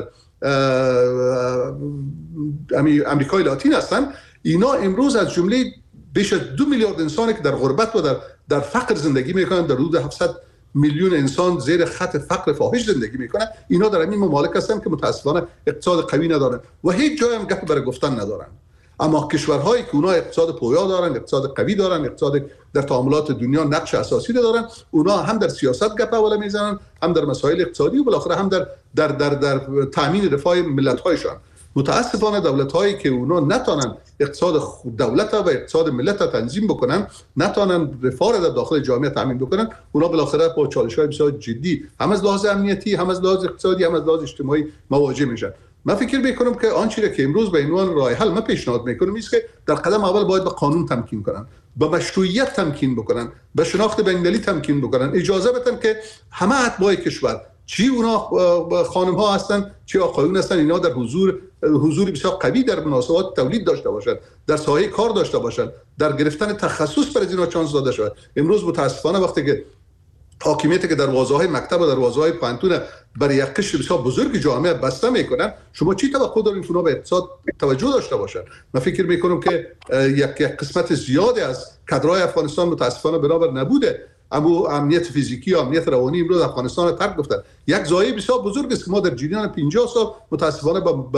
امریکای لاتین هستن، اینا امروز از جمله بیش از 2 میلیارد انسانی که در غربت و در فقر زندگی میکنن، در حدود 700 میلیون انسان زیر خط فقر فاحش زندگی میکنن، اینا در این ممالک هستن که متاسفانه اقتصاد قوی ندارن و هیچ جای هم گپ برای گفتن ندارن. اما کشورهایی که اونا اقتصاد پویا دارن، اقتصاد قوی دارن، اقتصاد در تعاملات دنیا نقش اساسی دارن، اونا هم در سیاست گپ اول میزنن، هم در مسائل اقتصادی و بالاخره هم در تامین رفاه ملت‌هایشان. متاسفانه دولت‌هایی که اونا نتونن اقتصاد دولت و اقتصاد ملت تنظیم بکنن، نتونن رفاه در داخل جامعه تامین بکنن، اونا بالاخره با چالش‌های بسیار جدی هم از لحاظ امنیتی، هم از لحاظ اقتصادی، هم از لحاظ اجتماعی مواجه میشن. من فکر میکنم که آنچه که امروز به عنوان راه حل من پیشنهاد میکنم است که در قدم اول باید به قانون تمکین کنن، به مشروعیت تمکین بکنن، به شناخت بین‌المللی تمکین بکنن، اجازه بدن که همه اتباع کشور، چی اونا خانم ها هستن چی آقایون هستن، اینا در حضور بسیار قوی در مناسبات تولید داشته باشند، در ساحه کار داشته باشند، در گرفتن تخصص برای اینا چانس داده شود. امروز متاسفانه وقتی که حاکمیتی که دروازه‌های مکتب و دروازه‌های پانتون برای یک قشر بسیار بزرگ جامعه بسته میکنن، شما چی توقع دارین که اونا به اقتصاد توجه داشته باشن؟ من فکر میکنم که یک قسمت زیادی از کادرهای افغانستان متاسفانه بنابر نبوده اما امنیت فیزیکی و امنیت روانی امروز افغانستان رو ترک گفتن. یک ضایعه بسیار بزرگ است که ما در جریان 50 سال متاسفانه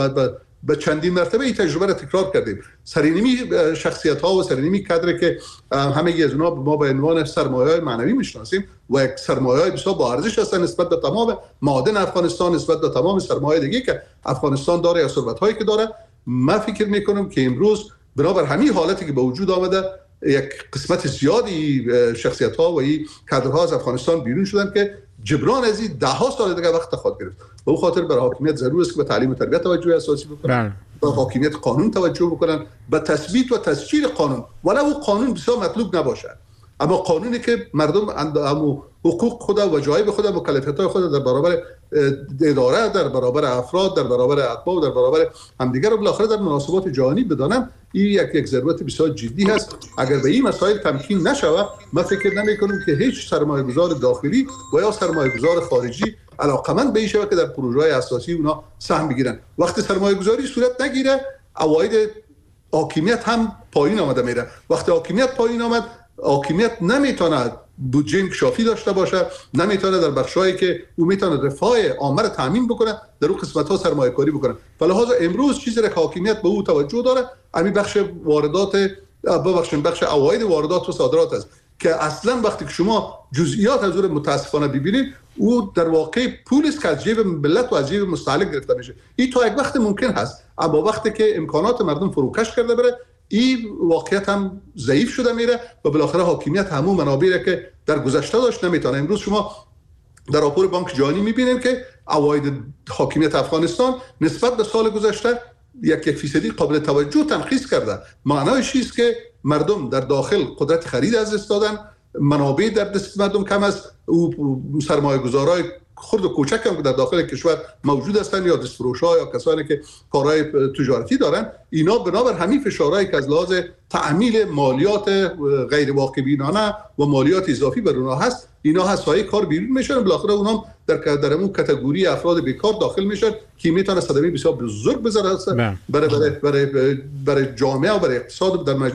به چندین مرتبه این تجربه را تکرار کردیم. سرینمی شخصیت‌ها و سرینمی کادر که همه از اونها ما به عنوان سرمایه‌های معنوی میشناسیم و یک سرمایه‌های بسیار با ارزش هستند نسبت به تمام معادن افغانستان، نسبت به تمام سرمایه دیگه که افغانستان داره یا ثروت‌هایی که داره. من فکر می‌کنم که امروز بنابر همین حالتی که به وجود آمده یک قسمت زیادی شخصیت‌ها و این کادرها از افغانستان بیرون شدن که جبران از این ده ها سال دیگه وقت خواهد گرفت. به اون خاطر برای حاکمیت ضرور است که به تعلیم و تربیت توجه اساسی بکنن، به حاکمیت قانون توجه بکنن، به تثبیت و تسجیل قانون، ولو قانون بسیار مطلوب نباشه، اما قانونی که مردم حقوق خود و وجایب خود و مکلفیت‌های خود در برابر اداره، در برابر افراد، در برابر اتباع و در برابر همدیگر رو بالاخره در مناسبات جهانی بدانن، این یک ضرورت بسیار جدی هست. اگر به این مسائل تمکین نشود، من فکر نمی‌کنم که هیچ سرمایه‌گذار داخلی و یا سرمایه‌گذار خارجی علاقمند به این شود که در پروژه‌های اساسی اونا سهم بگیرن. وقتی سرمایه‌گذاری صورت نگیره، عواید حاکمیت هم پایین آمده میره. وقتی حاکمیت پایین آمد، حاکمیت نمیتونه بودجه انکشافی داشته باشه، نمیتونه در بخشایی که او میتونه رفاه عامه رو تامین بکنه در اون قسمت‌ها سرمایه‌گذاری بکنه. فلهذا امروز چیزی که حاکمیت به او توجه داره همین بخش واردات، بخش عواید واردات و صادرات است که اصلا وقتی که شما جزئیات از اون متاسفانه ببینید، او در واقع پولی است که از جیب ملت و از جیب مستهلک گرفته میشه. این تا یک وقت ممکن هست، اما وقتی که امکانات مردم فروکش کرده بره، این واقعیت هم ضعیف شده میره و بالاخره حاکمیت همون منابعی که در گذشته داشت نمیتونه. امروز شما در راپور بانک جهانی میبینید که عواید حاکمیت افغانستان نسبت به سال گذشته 1% قابل توجه تنخیص کرده. معنایش است که مردم در داخل قدرت خرید از دست دادن، منابع در دست مردم کم است، سرمایه‌گذارای خرد و کوچک هم در داخل کشور موجود هستند یا دستفروش‌ها یا کسانی که کارهای تجارتی دارن، اینا بنابر همین فشارهایی که از لحاظ تعمیل مالیات غیر واقع بینانه و مالیات اضافی بر اونها هست، اینا از سایه کار بیرون میشن، بالاخره اونها در اون کاتگوری افراد بیکار داخل میشن که میتونه صدمه بسیار بزرگ بذاره برای جامعه و برای اقتصاد در مجموع.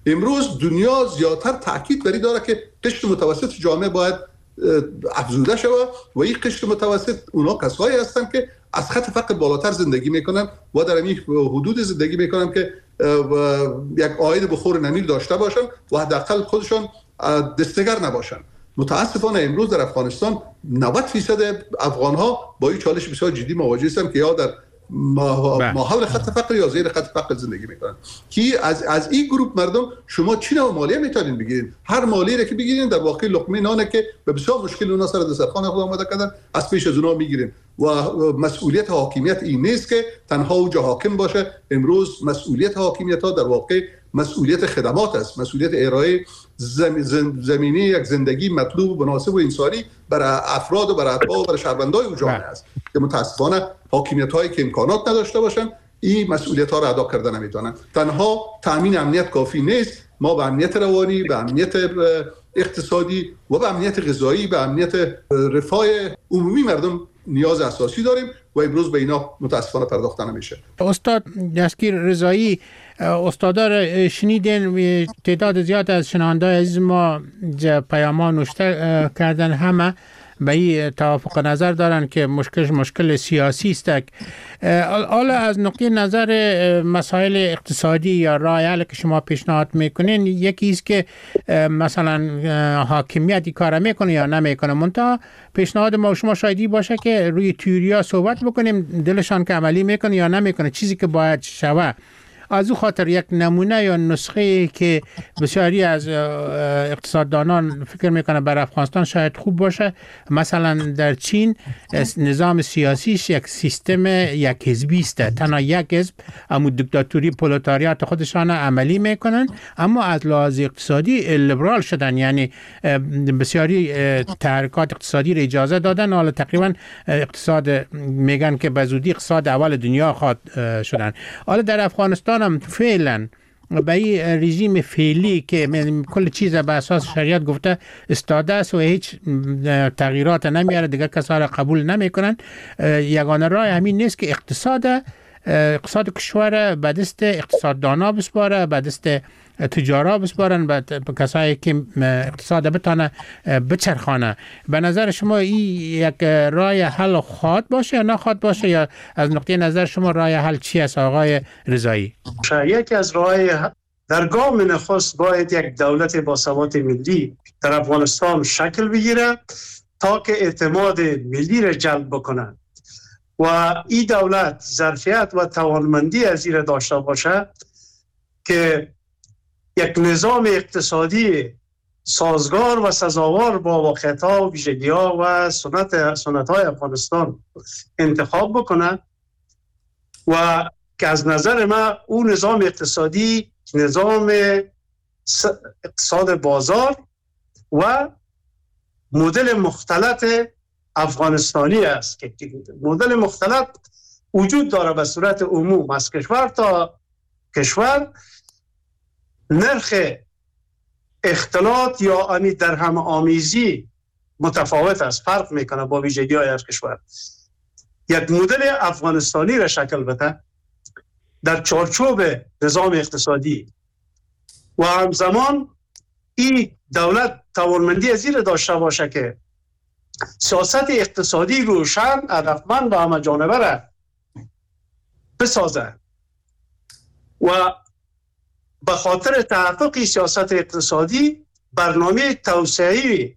امروز دنیا زیادتر تاکید بر داره که قشر متوسط جامعه باید افزوده شود و این قشر متوسط اونا کسایی هستند که از خط فقر بالاتر زندگی میکنن و در این حدود زندگی میکنن که یک عاید بخور نمیر داشته باشن و حداقل خودشان دستگر نباشن. متاسفانه امروز در افغانستان 90% افغان ها با این چالش بسیار جدی مواجه هستند که یا در ماحول خط فقر یا زیر خط فقر زندگی میکنن. کی از این گروه مردم شما چی نوع مالیه میتونین بگیرین؟ هر مالیه را که بگیرین در واقع لقمه نانه که به بسیار مشکل اونا سر دسترخوان خود آماده کردن از پیش از اونا میگیرین و مسئولیت حاکمیت این نیست که تنها اونجا حاکم باشه. امروز مسئولیت حاکمیت ها در واقع مسئولیت خدمات است، مسئولیت ارائه زمینی یک زندگی مطلوب و مناسب و انسانی برای افراد و برای اتباع و برای شهروندان اون جامعه است که متاسفانه حاکمیت هایی که امکانات نداشته باشن این مسئولیت ها را ادا کرده نمیتونن. تنها تامین امنیت کافی نیست، ما به امنیت روانی، به امنیت اقتصادی و به امنیت غذایی، به امنیت رفاه عمومی مردم نیاز اساسی داریم و امروز به اینا متاسفانه پرداخته نمیشه. استاد دستگیر رضایی، استادا شنیدین تعداد زیاد از شنونده‌های عزیز ما پیام‌ها نوشته کردن، همه به این توافق نظر دارن که مشکل سیاسی است. حالا از نقطه نظر مسائل اقتصادی یا راه حل که شما پیشنهاد میکنین، یکی است که مثلا حاکمیت کار میکنه یا نمیکنه، منتها پیشنهاد ما شما شایدی باشه که روی تئوریا صحبت بکنیم دلشان که عملی میکنه یا نمیکنه، چیزی که باید شوه. از او خاطر یک نمونه یا نسخه که بسیاری از اقتصاددانان فکر میکنه بر افغانستان شاید خوب باشه، مثلا در چین نظام سیاسیش یک سیستم یک حزبی است، تنها یک حزب اما دیکتاتوری پرولتاریات خودشان عملی میکنن، اما از لحاظ اقتصادی لیبرال شدن، یعنی بسیاری تحرکات اقتصادی را اجازه دادن. حالا تقریبا اقتصاد میگن که به زودی اقتصاد اول دنیا خواهد شدن. حالا در افغانستان هم فعلا به این رژیم فعلی که کل چیز به اساس شریعت گفته استاده است و هیچ تغییرات نمیاره، دیگر کسا را قبول نمیکنن، یگانه راه همین نیست که اقتصاد کشور به دست اقتصاددانا بسپاره، به دست تجارا بسپارن، به کسایی که اقتصاد بتانه بچرخانه. به نظر شما این یک راه حل خواهد باشه یا نخواهد باشه، یا از نقطه نظر شما راه حل چی است آقای رضایی؟ یکی از راه در گام نخست باید یک دولت با ثبات ملی در افغانستان شکل بگیره تا که اعتماد ملی را جلب بکنه و این دولت ظرفیت و توانمندی از این داشته باشه که یک نظام اقتصادی سازگار و سزاوار با واقعیت‌ها و ویژگی‌ها و سنت‌های افغانستان انتخاب بکنه و که از نظر من اون نظام اقتصادی نظام اقتصاد بازار و مدل مختلط افغانستانی است که مدل مختلط وجود داره به صورت عموم از کشور تا کشور. نرخ اختلاط یا امی در هم آمیزی متفاوت است، فرق میکنه با ویژگی های هر کشور. یک مدل افغانستانی را شکل بده در چارچوب نظام اقتصادی و همزمان این دولت توانمندی از این داشته باشه که سیاست اقتصادی روشن، هدفمند و همه جانبه را بسازه و به خاطر تحقق سیاست اقتصادی برنامه توسعه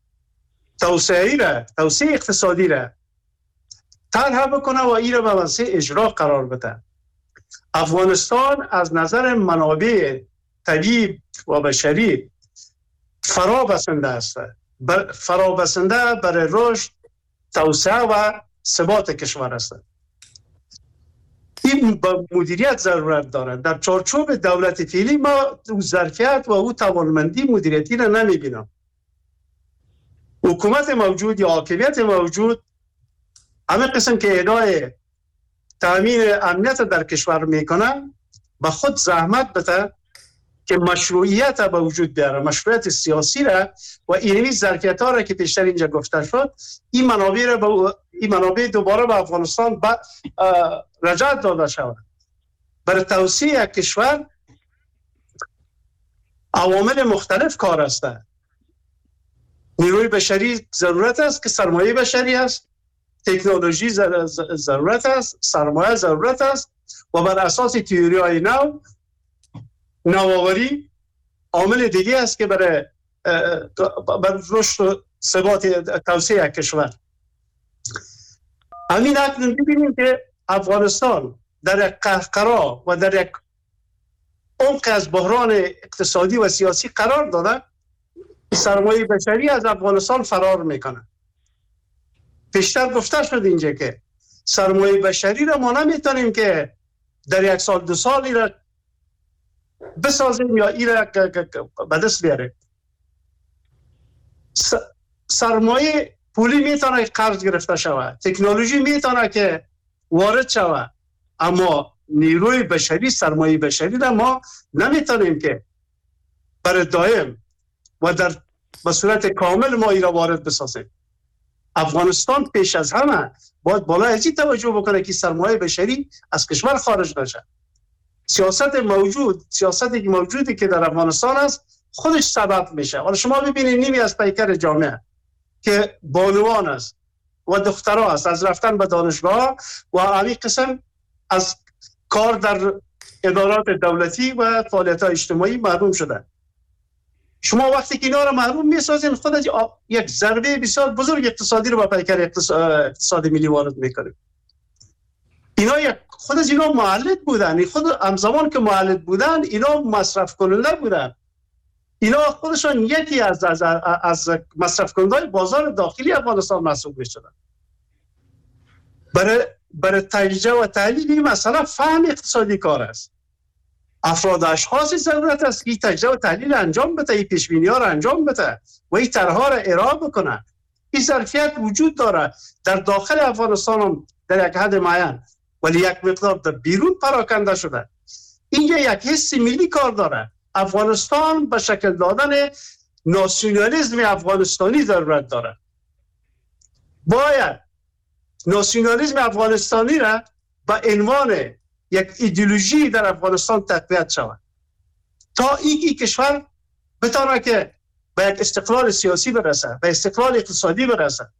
اقتصادی را طرح بکنه و این را به وسیله اجرا قرار بده. افغانستان از نظر منابع طبیعی و بشری فرابسنده است، فرابسنده برای رشد، توسعه و ثبات کشور است. این با مدیریت ضرورت دارد. در چارچوب دولت فعلی ما او ظرفیت و او توانمندی مدیریتی را نمیبینم. حکومت موجود یا حاکمیت موجود همه قسم که ادعای تامین امنیت در کشور میکنه به خود زحمت بده که مشروعیت به وجود بیاره، مشروعیت سیاسی را و اینمی ظرفیت ها را که پیشتر اینجا گفته شد، این منابع دوباره به افغانستان رجعت داده شود. برای توسعه کشور عوامل مختلف کار است. نیروی بشری ضرورت است که سرمایه بشری است، تکنولوژی ضرورت است، سرمایه ضرورت است و بر اساس تئوری‌های نوآوری عامل دیگه است که برای رشد و ثبات توسعه کشور. همین اکنون ببینیم که افغانستان در یک قهقرا و در یک عمق از بحران اقتصادی و سیاسی قرار داده. سرمایه بشری از افغانستان فرار میکنه. پیشتر گفته شد اینجا که سرمایه بشری را ما نمیتونیم که در 1 سال 2 سال ای را بسازیم یا ای را به دست بیاریم. سرمایه پولی میتونه قرض گرفته شود، تکنولوژی میتونه که وارد شود، اما نیروی بشری، سرمایه بشری را ما نمیتونیم که برای دائم و به صورت کامل ما ای را وارد بسازیم. افغانستان پیش از همه باید بالای ازی توجه بکنه که سرمایه بشری از کشور خارج نشه. سیاستی موجودی که در افغانستان است خودش سبب میشه. حالا شما ببینید نیمی از پیکر جامعه که بانوان است و دخترها است از رفتن به دانشگاه و همین قسم از کار در ادارات دولتی و فعالیت‌های اجتماعی محروم شدن. شما وقتی که اینا رو محروم میسازین خود از یک ضربه بسیار بزرگ اقتصادی رو به پیکر اقتصاد ملی وارد میکنید. اینا خود از اینا معلد بودن، خود همزمان که معلد بودن اینا مصرف کننده بودن. اینا خودشان یکی از مصرف کننده بازار داخلی افغانستان محسوب میشدن. برای تجزیه و تحلیل این مسئله فهم اقتصادی کار است. افراد اشخاصی ضرورت است که تجزیه و تحلیل انجام بده، این پیشبینی ها را انجام بده و این طرح‌ها را ارائه بکنه. این ظرفیت وجود داره در داخل افغانستان هم در یک حد معین، ولی یک مقدار در بیرون پراکنده شده. اینجا یک حس ملی کار داره. افغانستان به شکل دادن ناسیونالیسم افغانستانی ضرورت داره. باید ناسیونالیسم افغانستانی را به عنوان یک ایدئولوژی در افغانستان تقویت شود تا این کشور بتونه که به یک استقلال سیاسی برسه، به استقلال اقتصادی برسه.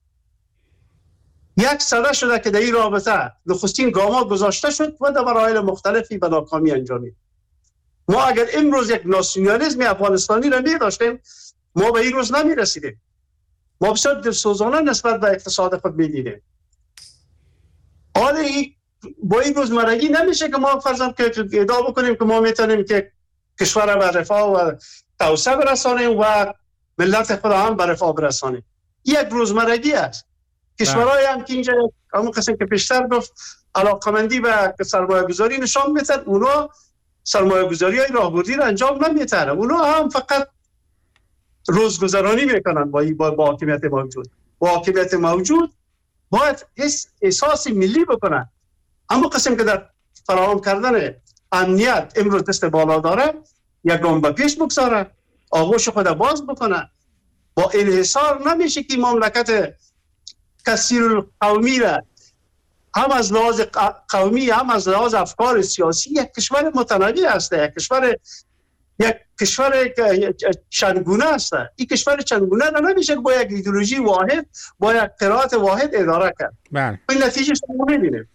یک سده شده که در این رابطه نخستین گام‌ها گذاشته شد و در مراحل مختلفی به ناکامی انجامید. ما اگر امروز یک ناسیونالیسم افغانستانی را می‌داشتیم ما به این روز نمی‌رسیدیم. ما بسیار دلسوزانه نسبت به اقتصاد خود می‌دیدیم. حالا با این روزمرگی نمیشه که ما فرضاً که ادعا بکنیم که ما میتونیم که کشور را به رفاه و توسعه برسانیم و ملت خود هم به رفاه برسانیم. یک روزمرگی است. کشورهای هم که اینجا همون قسم که پیشتر گفت علاقمندی به سرمایه گذاری نشان میدن، اونا سرمایه گذاری های راهبردی را انجام نمیتن. اونا هم فقط روزگذرانی میکنن با حاکمیت موجود. با حاکمیت موجود باید احساس ملی بکنن. اما قسم که در فراهم کردن امنیت امروز دست بالا داره، یک گام به پیش بگذاره، آغوش خود باز بکنه. با انحصار نمیشه که مملکت کثیر القومی را هم از لحاظ قومی هم از لحاظ افکار سیاسی یک کشور متنوع است، یک کشور چندگونه است. این کشور چندگونه را نمیشه با یک ایدئولوژی واحد، با یک قرائت واحد اداره کرد. این نتیجه شما می‌بینید.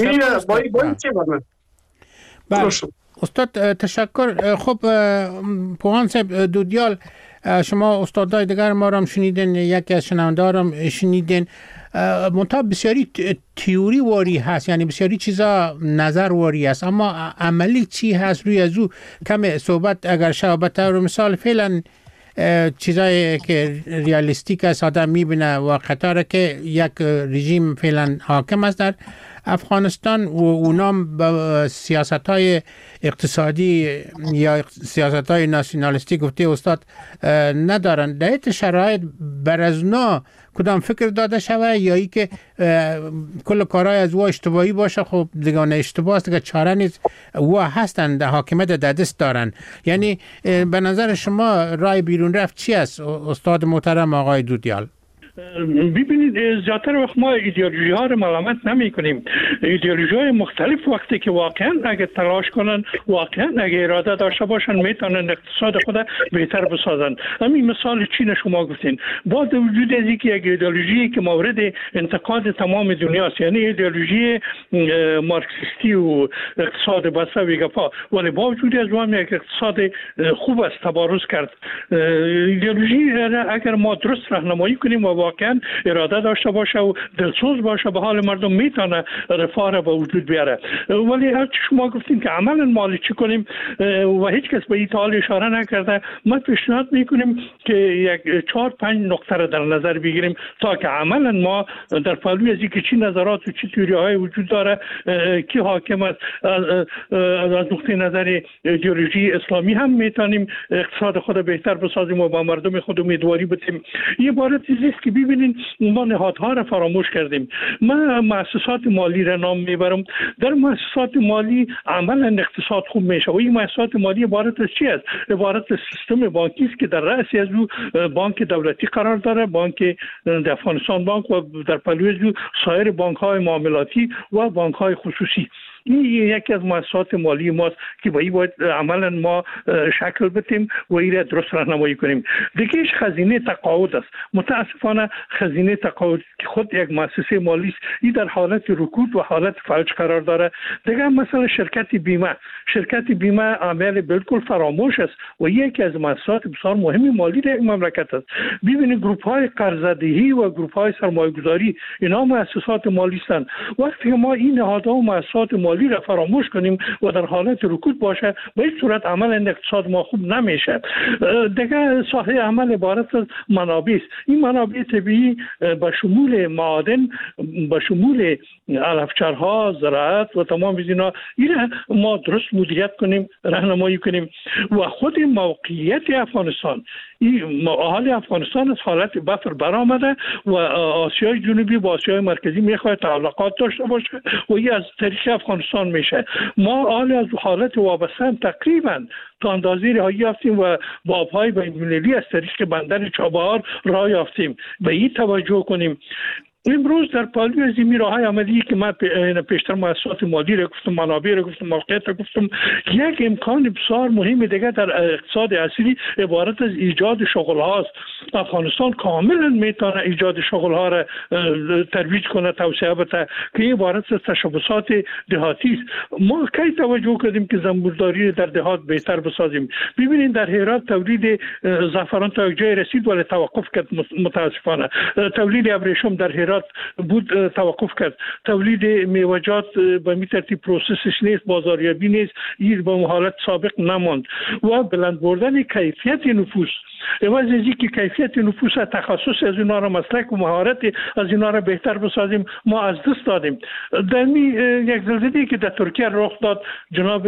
بله استاد تشکر. خب پوهان صاحب دودیال، شما استادای دیگر ما را هم شنیدین، یکی از شنونده ها را هم شنیدین. منتها بسیاری تئوری واری هست، یعنی بسیاری چیزا نظر واری است، اما عملی چی هست روی از او کم صحبت اگر شبابت رو مثال فعلا چیزایی که ریالیستیک است آدم میبینه و قطاره که یک رژیم فعلا حاکم است در افغانستان و اونام با سیاست‌های اقتصادی یا سیاست‌های ناسیونالیستی گفته استاد ندارن. در این شرایط بر از اونا کدام فکر داده شوه یا ای که کل کارهای از او اشتباهی باشه؟ خب دیگه اشتباه است، دیگه چاره نیست، او هستن در حاکمیت در دست دارن. یعنی به نظر شما رای بیرون رفت چی است استاد محترم آقای دودیال؟ ببینید زیادتر وقت ما ایدئولوژی ها رو ملامت نمی کنیم. ایدئولوژی های مختلف وقتی که واقعا اگه تلاش کنن، واقعا اگه اراده داشته باشن، میتونن اقتصاد خود بهتر بسازن. همین مثال چین شما گفتین، با وجود از اینکه یک ایدئولوژی که مورد انتقاد تمام دنیاست، یعنی ایدئولوژی مارکسیستی و اقتصاد بسته و گپا، ولی با وجود از اون یک اقتصاد خوب است تبارز کرد. ایدئولوژی اگر ما درست راهنمایی کنیم و واقعا اراده داشته باشه و دلسوز باشه به حال مردم، میتونه رفاه را به وجود بیاره. ولی هر شما گفتین که عملا مالی چی کنیم و هیچ کس به این حال اشاره نکرده، ما پیشنهاد میکنیم که یک 4-5 نکته را در نظر بگیریم تا که عملا ما در پهلوی از اینکه چی نظرات و چی تئوری های وجود داره، کی حاکم است، از نقطه نظر ایدئولوژی اسلامی هم میتونیم اقتصاد خود بهتر بسازیم و با مردم خود امیدواری بدیم. یه عبارت چیزی که ببینین ما نهادها را فراموش کردیم. من مؤسسات مالی را نام میبرم. در مؤسسات مالی عملا اقتصاد خوب میشه و این مؤسسات مالی عبارت از چی است؟ عبارت از سیستم بانکی است که در رأس از او بانک دولتی قرار داره، بانک افغانستان بانک، و در پهلوی از او سایر بانک های معاملاتی و بانک های خصوصی. این یکی از مؤسسات مالی ماست که با این باید عملا ما شکل بدیم و این را درست راهنمایی کنیم. دیگهش خزینه تقاعد است. متاسفانه خزینه تقاعد که خود یک مؤسسه مالی است، این در حالت رکود و حالت فلج قرار داره. دیگه مثلا شرکت بیمه عامل بالکل فراموش است و یکی از مؤسسات بسیار مهمی مالی در این مملکت است. ببینید گروپ های قرضه‌دهی و گروپ های سرمایه‌گذاری اینا مؤسسات مالی هستند. وقتی ما این نهادها و مؤسسات مالی را فراموش کنیم و در حالت رکود باشه، به این صورت عمل اقتصاد ما خوب نمیشه. دیگه ساحه عمل عبارت از منابع است. این منابع طبیعی به شمول معادن، به شمول علفچرها، زراعت و تمام اینا، این ما درست مدیریت کنیم، راهنمایی کنیم. و خود موقعیت افغانستان، این اهالی افغانستان از حالت بفر برآمده و آسیای جنوبی با آسیای مرکزی میخواد تعلقات داشته باشه و این از طریق افغانستان میشه. ما اهالی از حالت وابسته تقریبا تا اندازه رهایی یافتیم و با آبهای بین‌المللی از طریق بندر چابهار راه یافتیم. به این توجه کنیم. امروز در پهلوی از این راههای عملی که من پیشتر مؤسسات مالی را گفتم، منابع را گفتم، موقعیت را گفتم، یک امکان بسیار مهم دیگه در اقتصاد اصلی عبارت از ایجاد شغل هاست. افغانستان کاملا میتونه ایجاد شغل ها را ترویج کنه، توسعه بده، که این عبارت از تشبثات دهاتی است. ما کی توجه کردیم که زنبورداری در دهات بهتر بسازیم؟ ببینید در هرات تولید زعفران تا یک جای رسید ولی توقف کرد متاسفانه. تولید ابریشم در هرات بود توقف کرد. تولید میوه‌جات به می ترتیب پروسسش نیست، بازاریابی نیست، این به حالت سابق نماند. و بلند بردن کیفیت نفوس، عوض از اینکه کیفیت نفوس، تخصص از اینا را، مسلک و مهارت از اینا را بهتر بسازیم، ما از دست دادیم. در یک زلزله‌ای که در ترکیه رخ داد، جناب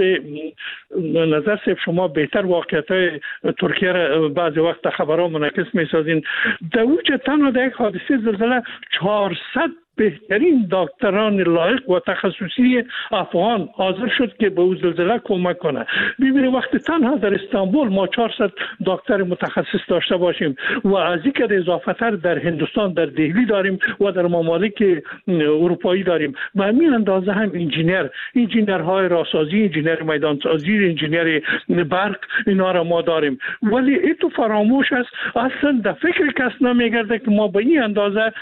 نظر صاحب شما بهتر واقعیت‌های ترکیه را بعضی وقت خبرها منعکس می‌سازین. در اوج تنها در یک حادثه زلزله 400 بهترین دکتران لایق و تخصصی افغان حاضر شد که به زلزله کمک کنه. ببینید وقتی تنها در استانبول ما 400 دکتر متخصص داشته باشیم و از این که اضافه تر در هندوستان در دهلی داریم و در ممالک اروپایی داریم، به همین اندازه هم انجینرهای راهسازی، انجینر میدانسازی، انجینر برق، اینا را ما داریم. ولی این تو فراموش است، اصلا در فکر کس نمیگرده که ما به این اندازه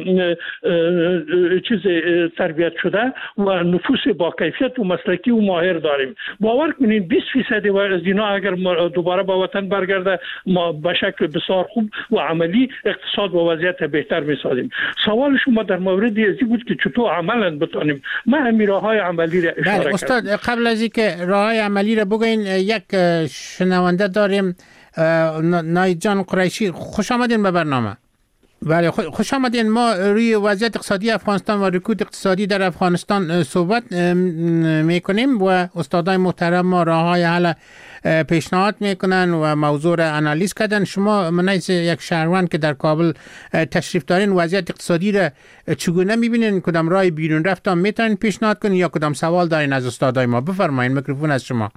چیز تربیت شده و نفوس با کیفیت و مسلکی و ماهر داریم. باور کنین 20% از اینا اگر دوباره به وطن برگرده، ما به شکل بسیار خوب و عملی اقتصاد و وضعیت بهتر میسازیم. سوال شما در مورد ازی بود که چطور عملا بتونیم. من همین راههای عملی را اشاره کردم. استاد قبل از اینکه راههای عملی را بگوین، یک شنونده داریم، نایت جان قریشی. خوش آمدین به برنامه. بله، خوش آمدین. ما روی وضعیت اقتصادی افغانستان و رکود اقتصادی در افغانستان صحبت میکنیم و استادای محترم ما راههای حل پیشنهاد میکنن و موضوع را آنالیز کردن. شما منیز یک شهروند که در کابل تشریف دارین، وضعیت اقتصادی را چگونه میبینین؟ کدام راه بیرون رفتن میتونین پیشنهاد کنین یا کدام سوال دارین از استادای ما؟ بفرمایین، میکروفون از شما.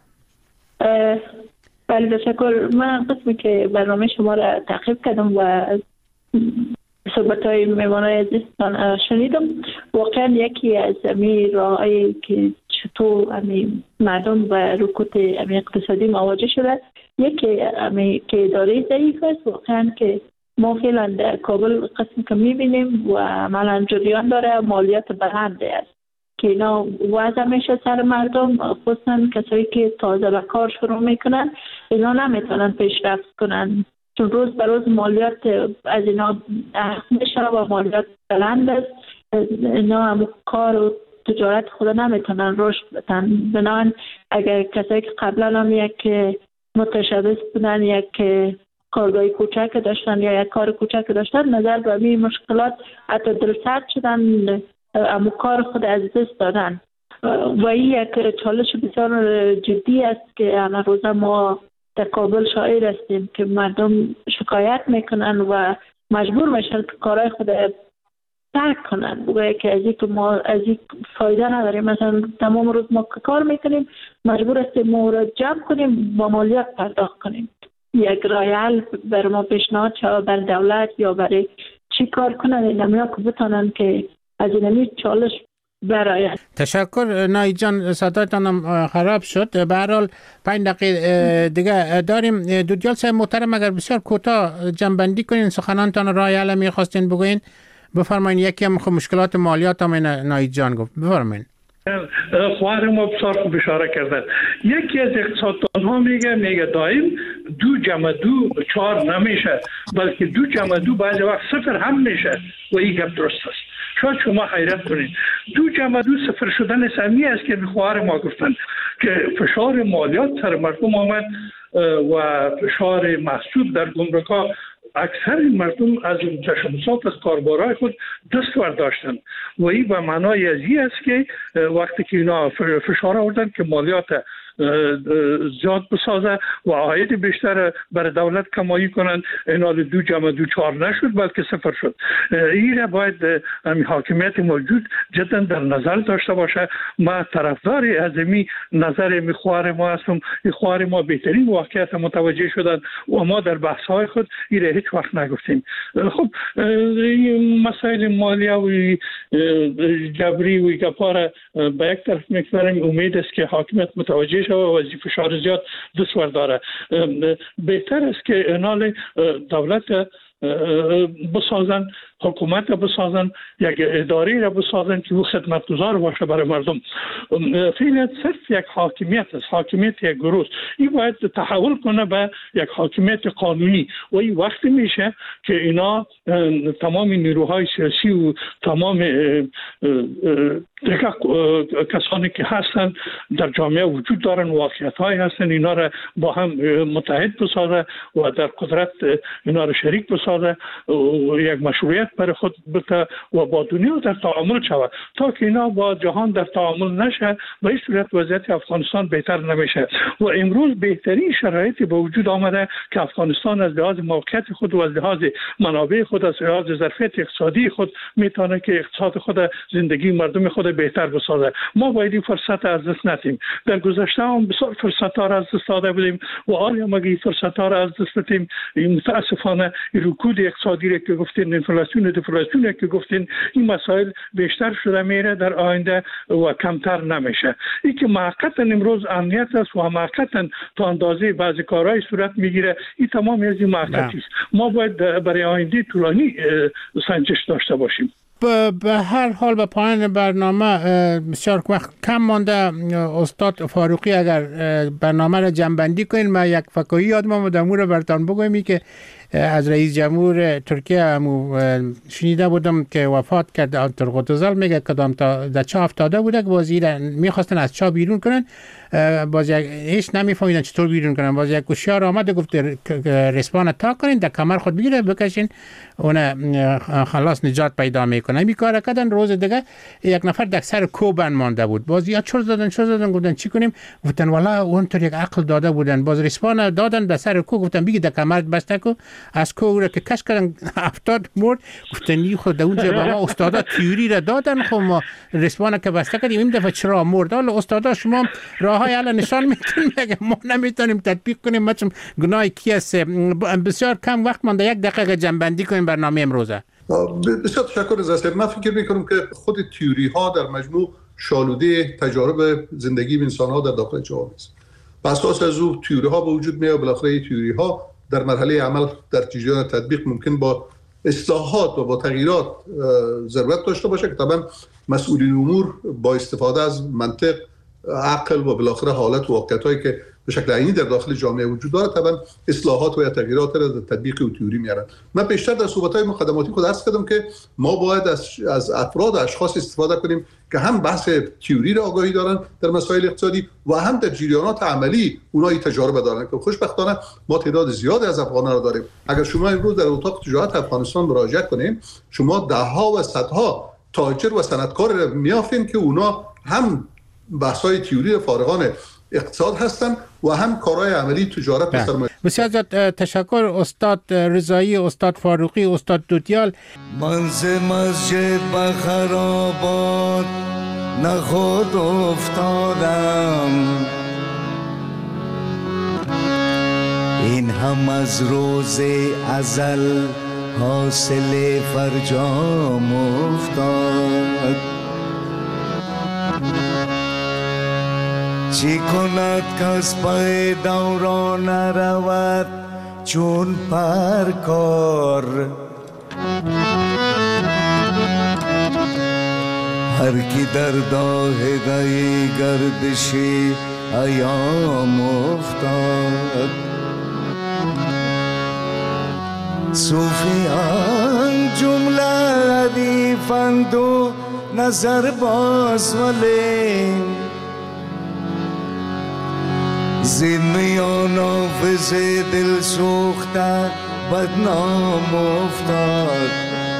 بله تشکر. من قسمی که برنامه شما را تعقیب کردم و صحبت‌های میمانای عزیزتان شنیدم. واقعا یکی از راه‌هایی که چطور مردم و رکود اقتصادی مواجه شده، یکی که اداره ضعیف است. واقعا که ما فعلا در کابل قسم که می‌بینیم و عملا جریان داره، مالیات بلند است که اینا وضع میشه سر مردم، خصوصا کسایی که تازه به کار شروع میکنن. اینا نمیتونن پیشرفت کنن چون روز به روز مالیات از اینا میشه و مالیات بلند است. اینا هم کار و تجارت خود نمیتونن رشد بدن. بنابراین اگر کسایی که قبلا هم یک متشبث بودن، یک کارگاه کوچک داشتن یا یک کار کوچک داشتن، نظر به این مشکلات حتی دلسرد شدن، اما کار خود از دست دادن و این یک چالش بسیار جدی است که همه روزه ما در کابل شاهد هستیم که مردم شکایت میکنن و مجبور میشن که کارهای خود ترک کنن و که از اینکه ما از این فایده نداریم. مثلا تمام روز ما کار میکنیم، مجبور هستیم ما را جمع کنیم با مالیات پرداخت کنیم. یک راه حل بر ما پیشنهاد شود بر دولت یا برای چی کار کنن اینها که بتانن که از این چالش برآید. تشکر نایی جان، صدایتان خراب شد. به هر حال 5 دقیقه دیگه داریم. دودیال صاحب محترم، اگر بسیار کوتاه جنبندی کنین سخنانتان راه حل می‌خواستین بگوین بفرمایید. یکی هم مشکلات مالیات هم نایی جان گفت، بفرمایید. خواهر ما بسیار خوب اشاره کردن. یکی از اقتصاددان ها میگه دائم 2 جمع 2 4 نمیشه، بلکه 2 جمع 2 بعضی وقت 0 هم میشه و این گپ درست است. شاید شما حیرت کنید 2 جمع 2 0 شدن سمی است که خواهر ما گفتن که فشار مالیات سر مردم آمد و فشار محسوب در گمرک‌ها. اکثر مردم از تشبثات از کاربارای خود دست برداشتن و این به معنای از این است که وقتی که اینا فشار آوردن که مالیات زیاد بسازه و عاید بیشتر برای دولت کمایی کنند، اینا 2 جمع 2 4 نشد بلکه 0 شد. این باید حاکمیت موجود جدا در نظر داشته باشه. ما طرفدار از این نظر خواهر ما هستم. خواهر ما بهترین واقعیت متوجه شدن و ما در بحث های خود این را هیچ وقت نگفتیم. خب مسائل مالیه و جبری و گپاره به یک طرف میگذاریم. امید است که حاکمیت متوجه و وظیفه فشار زیاد دستور داره. بهتر است که انال دولت بسازن، حکومت بسازن، یک اداره را بسازن که او خدمتگزار باشه برای مردم. فعلا صرف یک حاکمیت است، حاکمیت یک گروه. این باید تحول کنه به یک حاکمیت قانونی و این وقتی میشه که اینا تمام نیروهای سیاسی و تمام دیگه کسانی که هستن در جامعه وجود دارن، واقعیت های هستن، اینا را با هم متحد بسازه و در قدرت اینا را شریک بسازه و یک مشروعیت برای خود بده و با دنیا در تعامل شود. تا که اینا با جهان در تعامل نشه به این صورت وضعیت افغانستان بهتر نمیشه و امروز بهترین شرایطی به وجود آمده که افغانستان از لحاظ موقعیت خود و از لحاظ منابع خود، از لحاظ ظرفیت اقتصادی خود میتونه که اقتصاد خود، زندگی مردم خود بهتر بسازه. ما باید این فرصت از دست ندیم. در گذشته هم بسیار فرصت‌ها را از دست داده بودیم و حالا ما این فرصت‌ها را از دست دادیم. متاسفانه رکود اقتصادی را که گفتین، انفلاسیون که گفتین، این مسائل بیشتر شده میره در آینده و کمتر نمیشه. این که موقتا امروز امنیت است و موقتا تا اندازه بعضی کارهای صورت میگیره، این تمام از این موقتی است. ما باید برای آینده طولانی سنجش داشته باشیم. به هر حال به پایان برنامه بسیار وقت کم مانده. استاد فاروقی اگر برنامه را جنبندی کنین، ما یک فکایی یادم آمد رو براتون بگویم که از رئیس جمهور ترکیه هم شنیده بودم که وفات کرد. ترقوت اوزال میگه کدام تا در چاه افتاده بوده که بازی را میخواستن از چاه بیرون کنن، باز هیچ نمیفهمیدن چطور بیرون کنن. باز یک هوشیار آمد گفت رسپان تا کنین، در کمر خود بگیره بکشین، اون خلاص نجات پیدا میکنه. این کار کردن. روز دیگه یک نفر در سر کوبن مانده بود. باز یا چرا دادن گفتن چی کنیم؟ گفتن والا اونطور یک عقل داده بودن. باز رسپان دادن در سر کو، گفتن بگی در کمر بسته کو. از کو را که کش کردن 70 مرد. گفتن خود اونجا با ما استادا تیوری را دادن، خب ما رسپان که بسته کردیم این دفعه چرا مرد؟ حالا استادا شما راههای الان نشان میدین، مگه ما نمیتونیم تطبیق کنیم؟ ما چون گناه کی است؟ بسیار کم وقت مونده، 1 دقیقه جنبندی کنیم برنامه امروزه. بسیار تشکر از من فکر میکنم که خود تیوری ها در مجموع شالوده تجارب زندگی انسان ها در داخل جامعه است. پس اساس از او تیوری ها به وجود میاد، بالاخره تیوری ها در مرحله عمل در جریان تطبیق ممکن با اصلاحات و با تغییرات ضرورت داشته باشه که طبعا مسئولین امور با استفاده از منطق، عقل و بالاخره حالت و واقعیتایی که به شکل عینی در داخل جامعه وجود داره طبعا اصلاحات و یا تغییرات را در تطبیق و تئوری میارن. من بیشتر در صحبت‌های مقدماتی خود عرض کردم که ما باید از افراد و اشخاص استفاده کنیم که هم بحث تئوری را آگاهی دارن در مسائل اقتصادی و هم در جریانات عملی اونایی تجربه دارن که خوشبختانه ما تعداد زیادی از افغانان را داریم. اگر شما امروز در اتاق تجارت افغانستان مراجعه کنیم، شما ده‌ها و صدها تاجر و صنعتکار را میافین که اونا هم بحث‌های تئوری فارغان اقتصاد هستن و هم کارهای عملی تجارت و سرمایه. بسیار زیاد تشکر استاد رضایی، استاد فاروقی، استاد دوتیال. منز مسجد به خرابات نخود افتادم، این هم از روز ازل حاصل فرجام افتاد. چی کند کس پای دوران رود چون پرکار، هر کی در داهگه گردشی ایام افتاد. صوفیان جمله حدیفند و نظر باز ولی زمیان آفز دل سوخته بدنام افتاد.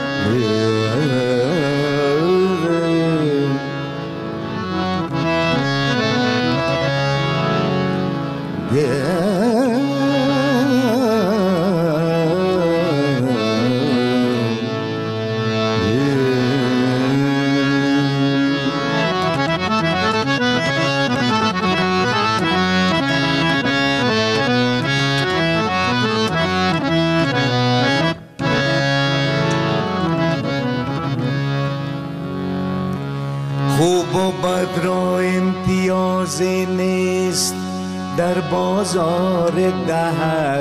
خوب و بد را امتیازی نیست در بازار دهر،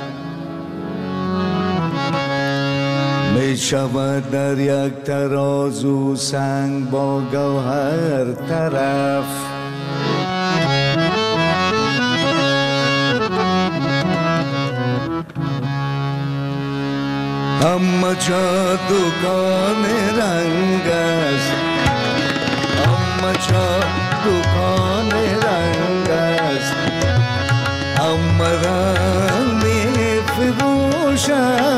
می شود در یک ترازو سنگ با گوهر طرف. همه جا دکان رنگ است، همه جا دکان رنگ است، همه رنگ می فروشد.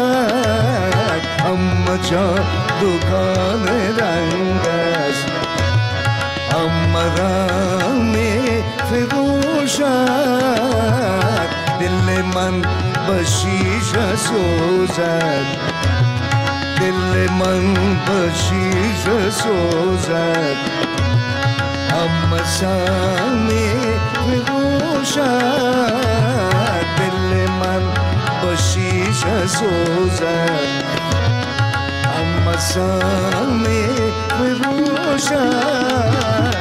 همه جا دکان رنگ است، همه رنگ می فروشد. دل من به شیشه سوزد، دل من به شیشه سوزد. همه سر می بگوشد، دل من به شیشه سوزد. همه سر می بگوشد.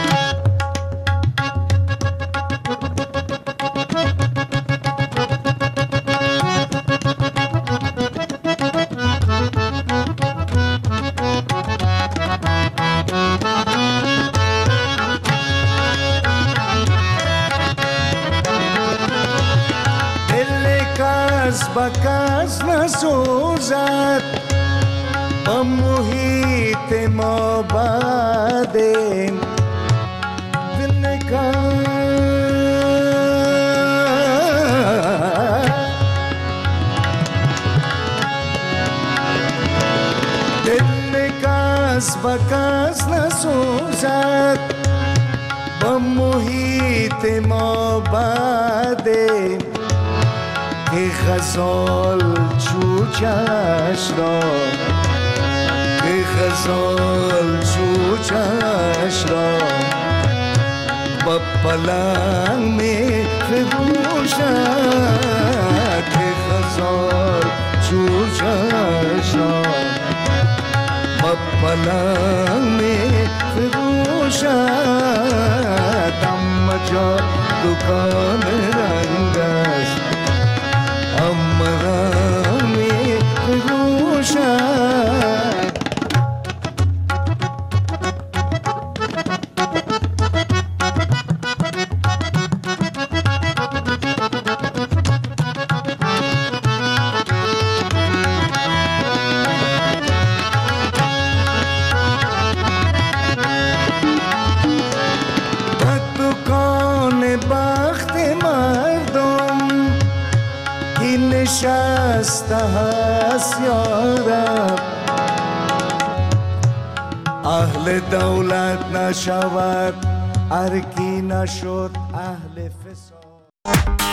بکس نسوزد با محیط ما بعدیم. دل کس بکس نسوزد با محیط ما بعدیم. که غزال چوچش را، که غزال چوچش را با پلنگ می فروشد. که غزال چوچش را پلنگ می فروشد، اما جا دکان رنگ است، اما رنگ می فروشد. نشسته هست یارب، اهل دولت نشود هر کی نشد